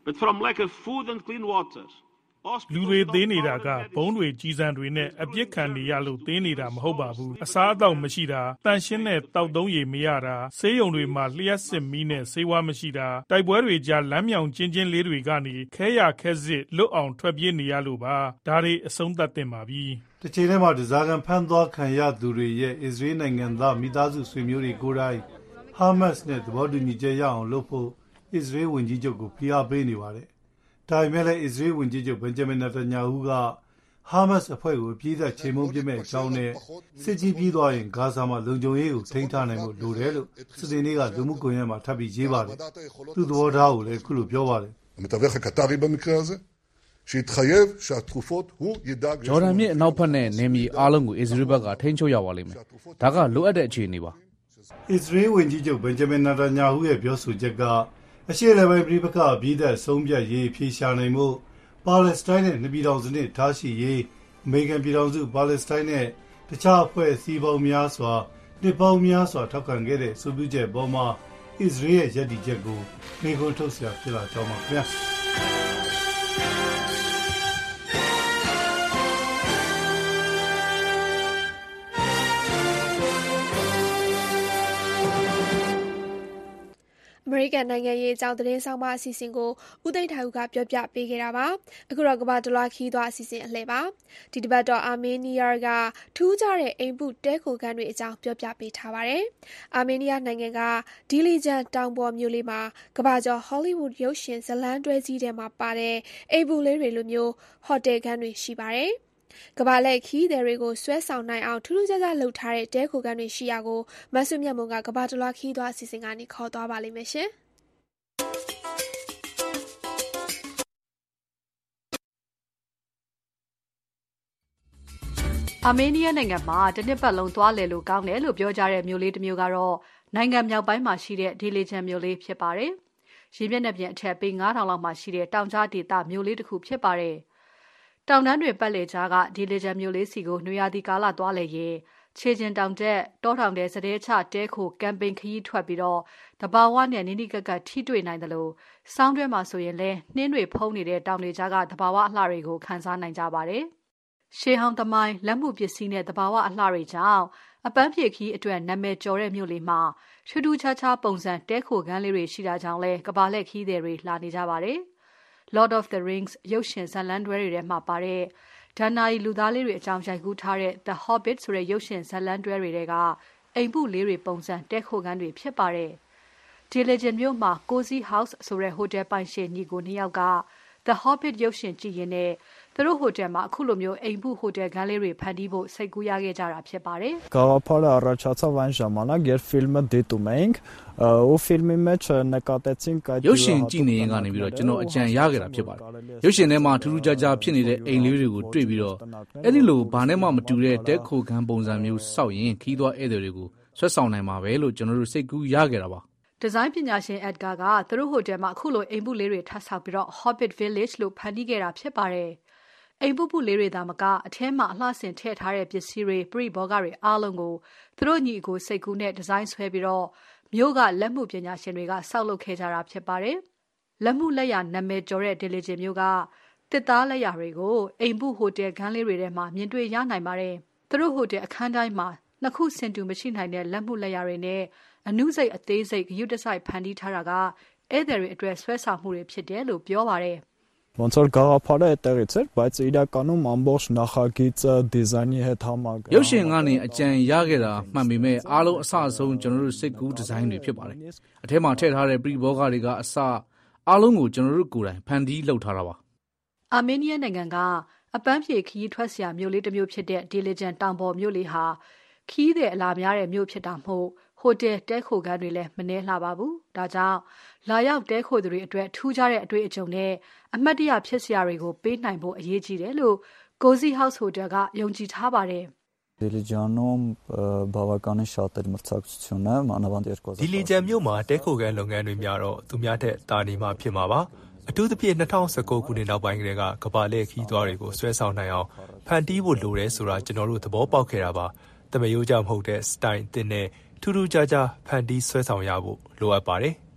Speaker 1: but from lack of food and clean water.
Speaker 15: လူတွေသေးနေတာကဘုံတွေကြီးစံတွေနဲ့အပြစ်ခံနေရလို့သေးနေတာမဟုတ်ပါဘူးအစားအသောက်မရှိတာတန်ရှင်းတဲ့တောက်သုံးရည်မရတာဆေးရုံတွေမှာလျှက်စစ်မီးနဲ့ဆေးဝါးမရှိတာတိုက်ပွဲတွေကြားလမ်းမြောင်ချင်းချင်းလေးတွေကနေခဲရခဲစစ်လွတ်အောင်ထွက်ပြေးနေရလို့ပါဒါတွေအဆုံးသတ်တင်ပါပြီ
Speaker 20: တစ်ချိန်တည်းမှာဒဇာကန်ဖမ်းသွားခံရသူတွေရဲ့အစ္စရေးနိုင်ငံသားမိသားစုဆွေမျိုးတွေကိုယ်တိုင်ဟာမတ်စ်နဲ့သဘောတူညီချက်ရအောင်လုပ်ဖို့အစ္စရေးဝန်ကြီးချုပ်ကိုဖိအားပေးနေပါတယ်ဒါပေမဲ့လည်းအစ္စရေးဝန်ကြီးချုပ်ဘင်ဂျမင်နေတန်ယာဟုကဟာမတ်စ်အဖွဲ့ကိုပြည်သက်ချိန်မုံပြမဲ့အကြောင်းနဲ့စစ်ကြီးပြီးသွားရင်ဂါဇာမှာလုံခြုံရေးကိုထိန်းထားနိုင်ဖို့လိုတယ်လို့စနေနေ့ကလူမှုကွန်ရက်မှာထပ်ပြီးရေးပါတယ်သူ့သဘောထားကိုလည်းခုလိုပြောပါတယ်
Speaker 8: ဂျော်ဒန်မြစ်အနောက်ဘက်နဲ့နေမီအားလုံးကိုအစ္စရေးဘက်ကထိန်းချုပ်ရပါလိမ့်မယ်ဒါကလိုအပ်တဲ့အခြေအနေပါ
Speaker 20: အစ္စရေးဝန်ကြီးချုပ်ဘင်ဂျမင်နေတန်ယာဟုရဲ့ပြောဆိုချက်ကအရှေ့အလယ်ပိုင်းပြည်ပခါပြည်သက်ဆုံးဖြတ်ရေးဖြေရှာနိုင်မှုပါလက်စတိုင်းနဲ့ပြည်ထောင်စုနဲ့ထားရှိရေးအမေရိကန်ပြည်ထောင်စုပါလက်စတိုင်းနဲ့တခြားအဖွဲ့အစည်းပေါင်းများစွာနှစ်ပေါင်းများစွာထောက်ခံခဲ့တဲ့စုပြုချက်ပေါ်မှာအစ္စရေးရဲ့ရည်တည်ချက်ကိုမေခွန်းထုတ်ဆရာဖြစ်လာကြောင်းပါခင်ဗျာ
Speaker 2: အမေရိကန်နိုင်ငံရေးအကြောင်းသတင်းဆောင်မအစီအစဉ်ကိုဦးသိန်းထိုင်ဦးကပြောပြပေးခဲ့တာပါအခုတော့ကမ္ဘာတလွှားခီးသွားအစီအစဉ်အလှည့်ပါဒီတစ်ပတ်တော့အာမေးနီးယားကထူးခြားတဲ့အိမ်ပုတဲခိုခန်းတွေအကြောင်းပြောပြပေးထားပါတယ်အာမေးနီးယားနိုင်ငံကဒီလီဂျန်တောင်ပေါ်မြို့လေးမှာကမ္ဘာကျော်ဟောလိဝုဒ်ရုပ်ရှင်ဇာတ်လမ်းတွဲကြီးထဲမှာပါတဲ့အိမ်ပုလေးတွေလိုမျိုးဟိုတယ်ခန်းတွေရှိပါတယ်ကဘာလက်ခီးသည်တွေကိုဆွဲဆောင်နိုင်အောင်ထူးထူးခြားခြားလှုပ်ထားတဲ့တဲခိုခန်းတွေရှိရာကိုမဆုမြတ်မုံကကဘာတလွှားခီးသွားအစီအစဉ်ကနေခေါ်သွားပါလိမ့်မယ်ရှင်
Speaker 6: အာမေးနီးယားနိုင်ငံမှာတစ်နှစ်ပတ်လုံးသွားလည်လို့ကောင်းတယ်လို့ပြောကြတဲ့မြို့လေးတစ်မြို့ကတော့နိုင်ငံမြောက်ပိုင်းမှာရှိတဲ့ဒီလီဂျန်မြို့လေးဖြစ်ပါတယ်။ရေမျက်နှာပြင်အထက်ပေငါးထောင်လောက်မှာရှိတဲ့တောင်ကြားဒေသမြို့လေးတစ်ခုဖြစ်ပါတယ်။တောင်တန်းတွေပတ်လည်ကြားကဒီလီဂျန်မြို့လေးစီကိုနွေရာသီကာလသွားလည်ရင်ခြေကျင်တောင်တက်တောထောင်တဲ့စတဲ့ချတဲခိုကမ်ပိန်းခရီးထွက်ပြီးတော့တဘာဝနဲ့နိနိကကထိတွေ့နိုင်တယ်လို့စောင်းတွဲမှာဆိုရင်လဲနှင်းတွေဖုံးနေတဲ့တောင်တွေကြားကတဘာဝအလှတွေကိုခန်းစားနိုင်ကြပါတယ်။ရှေးဟောင်းသမိုင်းလက်မှုပစ္စည်းနဲ့တဘာဝအလှတွေကြောင့်အပန်းဖြေခီးအတွက်နာမည်ကျော်တဲ့မြို့လေးမှာထူးထူးခြားခြားပုံစံတဲခိုခန်းလေးတွေရှိတာကြောင့်လဲကဘာလက်ခီးသည်တွေလာနေကြပါတယ်။ Lord of the Rings ရုပ်ရှင်ဇာတ်လမ်းတွဲတွေထဲမှာပါတဲ့ဒဏ္ဍာရီလူသားလေးတွေအကြောင်းရိုက်ကူးထားတဲ့ The Hobbit ဆိုတဲ့ရုပ်ရှင်ဇာတ်လမ်းတွဲတွေကအိမ်ပုလေးတွေပုံစံတဲခိုခန်းတွေဖြစ်ပါတယ်။ Diligent မြို့မှာ Cozy House ဆိုတဲ့ဟိုတယ်ပိုင်ရှင်ညီကိုနှစ်ယောက်က The Hobbit ရုပ်ရှင်ကြည့်ရင်းနဲ့သူတို့ဟိုတယ်မှာအခုလိုမျိုးအိမ်ပုဟိုတယ်ခန်းလေးတွေဖန်တီးဖို့စိတ်ကူးရခဲ့ကြတာဖြစ်ပါတယ်
Speaker 5: ။Գաղափարը առաջացավ այն ժամանակ, երբ ֆիլմը դիտում էինք, ու ֆիլմի մեջ նկատեցինք այդ
Speaker 8: ရုပ်ရှင်ကြည့်နေရင်ကနေပြီးတော့ကျွန်တော်အကြံရခဲ့တာဖြစ်ပါတယ်။ရုပ်ရှင်ထဲမှာထူးထူးခြားခြားဖြစ်နေတဲ့အိမ်လေးတွေကိုတွေ့ပြီးတော့အဲ့ဒီလိုဘာနဲ့မှမတူတဲ့တဲခိုခန်းပုံစံမျိုးစောက်ရင်ခီးသွားဧည့်သည်တွေကိုဆွတ်ဆောင်နိုင်မှာပဲလို့ကျွန်တော်တို့စိတ်ကူးရခဲ့တာပါ
Speaker 6: ။ဒီဇိုင်းပညာရှင် Edgar ကသူတို့ဟိုတယ်မှာအခုလိုအိမ်ပုလေးတွေထပ်ဆောက်ပြီးတော့ Hobbit Village လို့ဖန်တီးခဲ့တာဖြစ်ပါတယ်။အိမ်ပုပုလေးတွေသာမကအထဲမှာအလှဆင်ထည့်ထားတဲ့ပစ္စည်းတွေပရိဘောဂတွေအားလုံးကိုသူတို့ညီကိုစိတ်ကူးနဲ့ဒီဇိုင်းဆွဲပြီးတော့မြို့ကလက်မှုပညာရှင်တွေကစောက်လုပ်ခဲ့ကြတာဖြစ်ပါတယ်။လက်မှုလက်ရာနာမည်ကျော်တဲ့ Diligent မြို့ကတစ်သားလက်ရာတွေကိုအိမ်ပုဟိုတယ်ခန်းလေးတွေထဲမှာမြင်တွေ့ရနိုင်ပါတယ်။သူတို့ဟိုတယ်အခန်းတိုင်းမှာနှစ်ခုစင်တူမရှိနိုင်တဲ့လက်မှုလက်ရာတွေနဲ့အနုစိတ်အသေးစိတ်ဂရုတစိုက်ဖန်တီးထားတာကဧည့်သည်တွေအတွက်ဆွဲဆောင်မှုတွေဖြစ်တယ်လို့ပြောပါတယ်
Speaker 5: ။ոնց որ գաղափարը այդտեղից էր, բայց իրականում ամբողջ նախագիծը դիզայնի հետ համակարգ
Speaker 8: ရုပ်ရှင်ကနေအကြံရခဲ့တာမှန်ပေမဲ့အားလုံးအစအဆုံးကျွန်တော်တို့စိတ်ကူးဒီဇိုင်းတွေဖြစ်ပါတယ်။အထက်မှာထည့်ထားတဲ့ပရိဘောဂတွေကအစအားလုံးကိုကျွန်တော်တို့ကိုယ်တိုင်ဖန်တီးလုပ်ထားတာပါ
Speaker 6: ။အာမေးနီးယားနိုင်ငံကအပန်းဖြေခီးထွက်စရာမြို့လေးတစ်မြို့ဖြစ်တဲ့ Diligent တောင်ပေါ်မြို့လေးဟာခီးတဲ့အလာများတဲ့မြို့ဖြစ်တာမို့ဟိုတယ်တဲခိုခန်းတွေလည်းမနှဲလှပါဘူး။ဒါကြောင့်လာရောက်တဲခိုသူတွေအတွက်ထူးခြားတဲ့အတွေ့အကြုံနဲ့အမှတ်တရဖြစ်စရာတွေကိုပေးနိုင်ဖို့အရေးကြီးတယ်လို့ Cozy House Hotel ကယုံကြည်ထားပါတယ်
Speaker 5: ။ Diligent-ում բավականին շատ էր մրցակցությունը, մանավանդ երկու հազար
Speaker 23: Diligent မြို့မှာတဲခိုခန်းလုပ်ငန်းတွေများတော့သူများထက်တာနေမှဖြစ်မှာပါ။အထူးသဖြင့်၂၀၁၉ခုနှစ်နောက်ပိုင်းကတည်းကကမ္ဘာလှည့်ခီးသွားတွေကိုဆွဲဆောင်နိုင်အောင်ဖန်တီးဖို့လိုတယ်ဆိုတာကျွန်တော်တို့သဘောပေါက်ခဲ့တာပါ။တမယိုးကြောင့်မဟုတ်တဲ့စတိုင်အသစ်နဲ့ထူးထူးခြားခြားဖန်တီးဆွဲဆောင်ရဖို့လိုအပ်ပါတယ်
Speaker 6: ။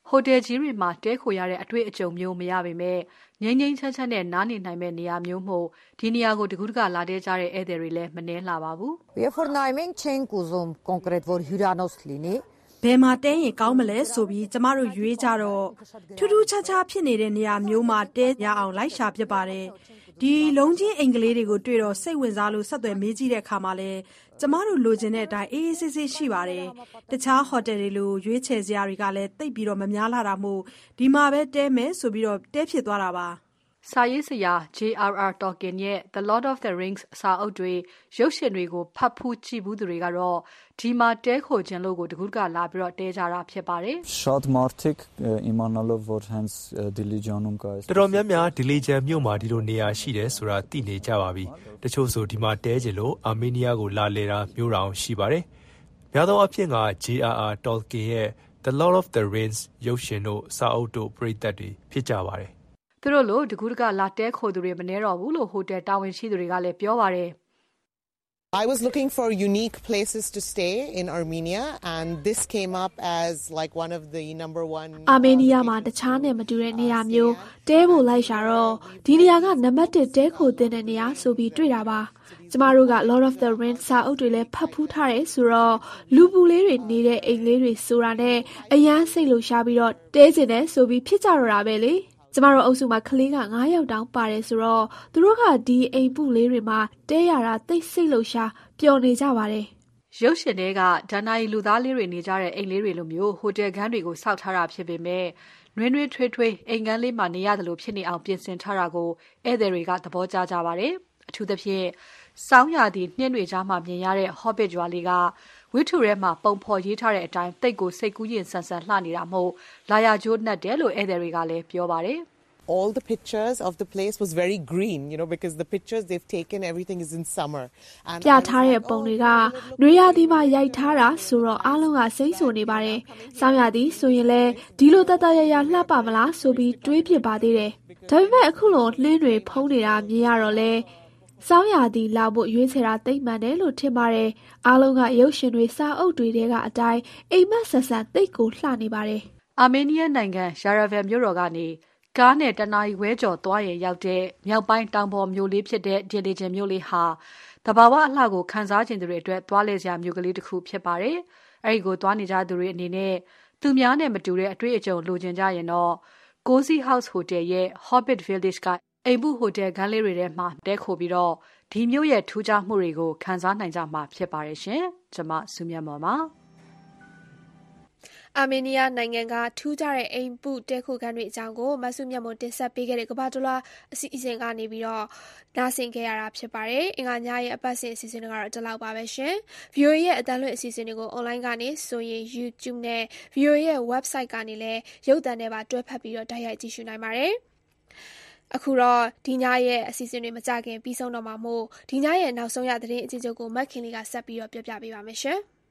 Speaker 6: ဟိုတယ်ကြီးတွေမှာတဲခိုရတဲ့အတွေ့အကြုံမျိုးမရပေမဲ့ငိမ့်ငိမ့်ချမ်းချမ်းနဲ့နားနေနိုင်မဲ့နေရာမျိုးမို့ဒီနေရာကိုတကူးတကလာတဲ့ကြတဲ့ဧည့်သည်တွေလည်းမနှဲလှပါဘူး။
Speaker 3: We voornamelijk geen kuzum concreet voor Huranos linie.
Speaker 6: ဘယ်မှာတဲရင်ကောင်းမလဲဆိုပြီးကျမတို့ရွေးကြတော့ထူးထူးခြားခြားဖြစ်နေတဲ့နေရာမျိုးမှာတဲရအောင်လိုက်ရှာဖြစ်ပါတယ်။ဒီလုံးချင်းအင်္ဂလိပ်တွေကိုတွေ့တော့စိတ်ဝင်စားလို့ဆက်သွယ်မေးကြည့်တဲ့အခါမှာလဲကျမတို့လိုချင်တဲ့အတိုင်းအေးအေးဆေးဆေးရှိပါတယ်။တခြားဟိုတယ်တွေလိုရွေးချယ်စရာတွေကလည်းတိတ်ပြီးတော့မများလာတာမို့ဒီမှာပဲတဲမယ်ဆိုပြီးတော့တဲဖြစ်သွားတာပါ။စာရေးဆရာ J R R Tolkien ရဲ့ The Lord of the Rings စာအုပ်တွေရုပ်ရှင်တွေကိုဖတ်ဖူးကြည့်ဘူးသူတွေကတော့ဒီမှာတဲခိုခြင်းလို့ကိုတကူးကလာပြီးတော့တဲကြတာဖြစ်ပါတယ်။
Speaker 5: Շատ մարդիկ իմանալով որ հենց Dilijan-ում կա այս
Speaker 23: တော်တော်များများ Dilijan မြို့မှာဒီလိုနေရာရှိတယ်ဆိုတာသိနေကြပါပြီ။တချို့ဆိုဒီမှာတဲကြလို့အာမေးနီးယားကိုလာလေတာမျိုးတောင်ရှိပါတယ်။များသောအားဖြင့်က J R R Tolkien ရဲ့ The Lord of the Rings ရုပ်ရှင်တို့စာအုပ်တို့ပရိသတ်တွေဖြစ်ကြပါတယ်
Speaker 6: သူတို့လိုတကူးတကလာတဲခိုသူတွေမနှဲတော့ဘူးလို့ဟိုတယ်တာဝန်ရှိသူတွေကလည်းပြောပါတယ်
Speaker 7: I was looking for unique places to stay in Armenia and this came up as like one of the number one
Speaker 2: အာမေးနီးယားမှာတခြားနဲ့မတူတဲ့နေရာမျိုးတဲဖို့လိုက်ရှာတော့ဒီနေရာကနံပါတ်တစ်တဲခိုတင်တဲ့နေရာဆိုပြီးတွေ့တာပါကျမတို့က Lord of the Rings စာအုပ်တွေလည်းဖတ်ဖူးထားတယ်ဆိုတော့လူပူလေးတွေနေတဲ့အိမ်လေးတွေဆိုတာနဲ့အရန်စိတ်လို့ရှာပြီးတော့တဲကျင်တယ်ဆိုပြီးဖြစ်ကြတော့တာပဲလေကျမတို့အုပ်စုမှာကလေးကငါးယောက်တောင်ပါတယ်ဆိုတော့သူတို့ကဒီအိမ်ပုလေးတွေမှာတဲရတာသိစိတ်လို့ရှာပျော်နေကြပါတယ်ရုပ်ရှင်တွေကဒဏ္ဍာရီလူသားလေးတွေနေကြတဲ့အိမ်လေးတွေလိုမျိုးဟိုတယ်ခန်းတွေကိုစောက်ထားတာဖြစ်ပေမဲ့နှွေးနှွေးထွေးထွေးအိမ်ခန်းလေးမှာနေရတယ်လို့ဖြစ်နေအောင်ပြင်ဆင်ထားတာကိုဧည့်သည်တွေကသဘောကျကြပါတယ်အထူးသဖြင့်စောင်းရာသီနှင်းတွေကြားမှာမြင်ရတဲ့ Hobbit ရွာလေးကဝိထုထဲမှာပုံဖော်ရေးထားတဲ့အတိုင်းတိတ်ကိုစိတ်ကူးရင်ဆန်ဆန်လှနေတာမို့လာရကျိုးနှက်တယ်လို့ဧည့်သည်တွေကလည်းပြောပါတယ်
Speaker 7: All the pictures of the place was very green, you know, because the pictures they've taken, everything is in summer. And
Speaker 2: ပြထားတဲ့ပုံတွေကနွေရာသီမှာရိုက်ထားတာဆိုတော့အားလုံးကစိတ်ဆိုနေပါတယ်။ဆောင်းရာသီဆိုရင်လည်းဒီလိုတတရရလှပမလားဆိုပြီးတွေးပြပါသေးတယ်။ဒါပေမဲ့အခုလိုနှင်းတွေဖုံးနေတာမြင်ရတော့လေစောင်းရာသီလာဖို့ရွေးချယ်တာသိမ့်မှန်တယ်လို့ထင်ပါတယ်။အားလုံးကရုပ်ရှင်တွေစာအုပ်တွေတဲကအတိုင်းအိမ်မက်ဆက်ဆန်သိတ်ကိုလှနေပါတယ်။အာမေးနီးယားနိုင်ငံယာရဗယ်မြို့တော်ကနေကားနဲ့တနာရီဝဲကျော်သွားရင်ရောက်တဲ့မြောက်ပိုင်းတောင်ပေါ်မြို့လေးဖြစ်တဲ့ဒီလီဂျင်မြို့လေးဟာတဘာဝအလှကိုခန်းစားခြင်းတွေအတွက်သွားလေစရာမြို့ကလေးတစ်ခုဖြစ်ပါတယ်။အဲဒီကိုသွားနေကြသူတွေအနေနဲ့သူများနဲ့မတူတဲ့အတွေ့အကြုံလိုချင်ကြရင်တော့ Cozy House Hotel ရဲ့ Hobbit Village ကအိမ်ဘူးဟိုတယ်ခန်းလေးတွေထဲမှာတဲခိုပြီးတော့ဒီမြို့ရဲ့ထူးခြားမှုတွေကိုခန်းစားနိုင်ကြမှာဖြစ်ပါတယ်ရှင်။ကျွန်မစုမြတ်မော်ပါအာမေးနီးယားနိုင်ငံကထူးခြားတဲ့အိမ်ပုတဲခိုခန်းတွေအကြောင်းကိုမဆုမြတ်မွန်တင်ဆက်ပေးခဲ့တဲ့ကမ္ဘာတလွှာအစီအစဉ်ကနေပြီးတော့နားဆင်ခဲ့ရတာဖြစ်ပါတယ်။အင်္ဂါညရဲ့အပတ်စဉ်အစီအစဉ်တွေကတော့ဒီလောက်ပါပဲရှင်။ ဗီအိုအေ ရဲ့အတန်းလွှင့်အစီအစဉ်တွေကို online ကနေဆိုရင် YouTube နဲ့ ဗီအိုအေ ရဲ့ website ကနေလည်းရုပ်သံနဲ့ပါတွဲဖက်ပြီးတော့တိုက်ရိုက်ကြည့်ရှုနိုင်ပါတယ်။အခုတော့ဒီညရဲ့အစီအစဉ်တွေမကြခင်ပြီးဆုံးတော့မှာမို့ဒီညရဲ့နောက်ဆုံးရသတင်းအကျဉ်းချုပ်ကိုမက်ခင်လေးကဆက်ပြီးတော့ပြောပြပေးပါမယ်ရှင်။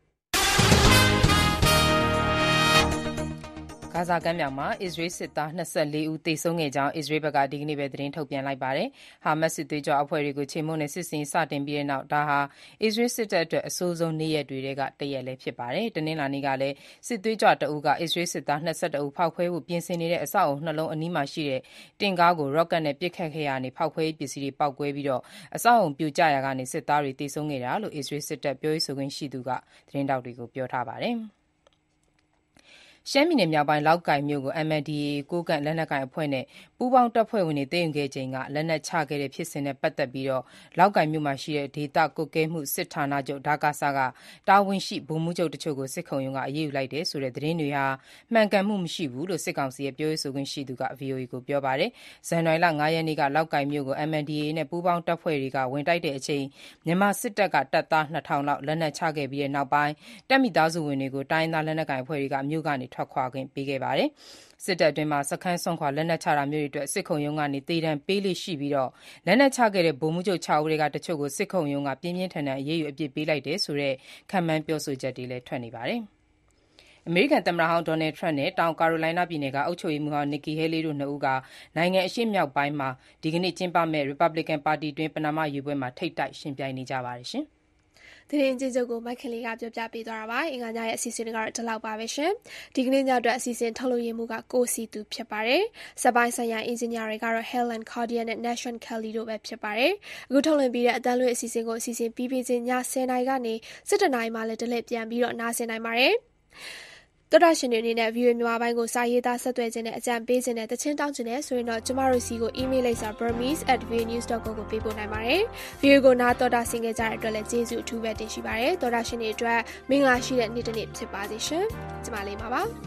Speaker 9: ဂါဇာကမ်းမြောင်မှာအစ္စရေးစစ်သား၂၄ဦးသေဆုံးခဲ့ကြောင်းအစ္စရေးဘက်ကဒီကနေ့ပဲသတင်းထုတ်ပြန်လိုက်ပါတယ်။ဟာမတ်စစ်သွေးကြွအဖွဲ့တွေကိုချေမှုန်းတဲ့စစ်ဆင်ရေးစတင်ပြီးတဲ့နောက်ဒါဟာအစ္စရေးစစ်တပ်အတွက်အဆိုးဆုံးနေ့ရက်တွေထဲကတစ်ရက်လည်းဖြစ်ပါတယ်။တနင်္လာနေ့ကလည်းစစ်သွေးကြွတအုပ်ကအစ္စရေးစစ်သား၂၁ဦးဖောက်ခွဲဖို့ပြင်ဆင်နေတဲ့အဆောက်အုံနှလုံးအနီးမှာရှိတဲ့တင်ကားကိုရော့ကတ်နဲ့ပစ်ခတ်ခဲ့ရာကနေဖောက်ခွဲရေးပစ္စည်းတွေပေါက်ကွဲပြီးတော့အဆောက်အုံပြိုကျရာကနေစစ်သားတွေသေဆုံးခဲ့တာလို့အစ္စရေးစစ်တပ်ပြောရေးဆိုခွင့်ရှိသူကသတင်းတောက်တွေကိုပြောထားပါတယ်။ရှမ်းပြည်နယ်မြောက်ပိုင်းလောက်ကိုင်မြို့ကို M N D A ကိုးကန့်လက်နက်ကိုင်အဖွဲ့နဲ့ပူးပေါင်းတပ်ဖွဲ့ဝင်တွေသိမ်းယူခဲ့ချိန်ကလက်နက်ချခဲ့တဲ့ဖြစ်စဉ်နဲ့ပတ်သက်ပြီးတော့လောက်ကိုင်မြို့မှာရှိတဲ့ဒေသကွပ်ကဲမှုစစ်ဌာနချုပ်ဒါကာဆာကတာဝန်ရှိဗိုလ်မှူးချုပ်တချို့ကိုစစ်ခုံရုံးကအရေးယူလိုက်တယ်ဆိုတဲ့သတင်းတွေဟာမှန်ကန်မှုမရှိဘူးလို့စစ်ကောင်စီရဲ့ပြောရေးဆိုခွင့်ရှိသူက ဗွီအိုအေ ကိုပြောပါတယ်။ဇန်နဝါရီလ၅ရက်နေ့ကလောက်ကိုင်မြို့ကို M N D A နဲ့ပူးပေါင်းတပ်ဖွဲ့တွေကဝင်တိုက်တဲ့အချိန်မြန်မာစစ်တပ်ကတပ်သားနှစ်ထောင်လောက်လက်နက်ချခဲ့ပြီးတဲ့နောက်ပိုင်းတပ်မိသားစုဝင်တွေကိုတိုင်းရင်းသားလက်နက်ကိုင်အဖွဲ့တွေကမြို့ကနေထွက်ခွာခွင့်ပေးခဲ့ပါတယ်။စစ်တပ်အတွင်းမှာစခန်းဆွန့်ခွာလက်နက်ချတာမျိုးတွေအတွက်စစ်ခုံရုံးကနေတေတံပေးလိရှိပြီးတော့လက်နက်ချခဲ့တဲ့ဗိုလ်မှူးချုပ်၆ဦးတွေကတချို့ကိုစစ်ခုံရုံးကပြင်းပြင်းထန်ထန်အရေးယူအပြစ်ပေးလိုက်တယ်ဆိုတဲ့ခံမှန်းပြောဆိုချက်တွေလည်းထွက်နေပါတယ်။အမေရိကန်သမ္မတဟောင်းဒေါ်နယ်ထရန့်နဲ့တောင်ကာရိုလိုင်းနားပြည်နယ်ကအုပ်ချုပ်ရေးမှူးဟောင်းနစ်ကီဟေးလီတို့နှစ်ဦးကနိုင်ငံအရှေ့မြောက်ပိုင်းမှာဒီကနေ့ကျင်းပမဲ့ Republican ပါတီတွင်းပဏာမယူပွဲမှာထိပ်တိုက်ရှင်ပြိုင်နေကြပါတယ်ရှင်။
Speaker 2: သတင်းချင်းချုပ်ကိုမိုက်ခင်လေးကပြောပြပေးသွားတာပါအင်္ဂါညရဲ့အစီအစဉ်တွေကတော့ဒီလောက်ပါပဲရှင်ဒီကနေ့ညအတွက်အစီအစဉ်ထုတ်လွှင့်ရမှုကကိုစီသူဖြစ်ပါတယ်စပိုင်းဆိုင်ရာအင်ဂျင်နီယာတွေကတော့ Helen Cardian နဲ့ Nation Kelly တို့ပဲဖြစ်ပါတယ်အခုထုတ်လွှင့်ပြီးတဲ့အတန်းလွှင့်အစီအစဉ်ကိုအစီအစဉ်ပြီးပြီးချင်းညဆယ်နာရီကနေ၁၇နာရီမှလည်းတလက်ပြန်ပြီးတော့နားဆင်နိုင်ပါတယ်တော်တာရှင်တွေအနေနဲ့ view မြန်မာပိုင်းကိုစာရေးသားဆက်သွယ်ခြင်းနဲ့အကြံပေးခြင်းနဲ့တခြင်းတောင်းခြင်းနဲ့ဆိုရင်တော့ကျမတို့စီကို email လိုက်စာ burmese at v o a news dot com ကိုပေးပို့နိုင်ပါတယ်။ view ကိုနားတော်တာဆင်ခဲ့ကြတဲ့အတွက်လည်းကျေးဇူးအထူးပဲတင်ရှိပါတယ်။တော်တာရှင်တွေအတွက်မင်္ဂလာရှိတဲ့နေ့တစ်နေ့ဖြစ်ပါစေရှင်။ကျမလေးပါပါ။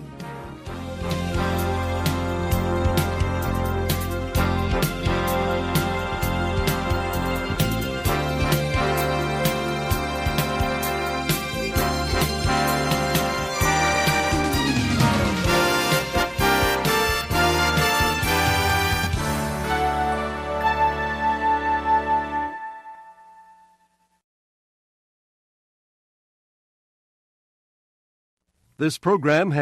Speaker 10: This program has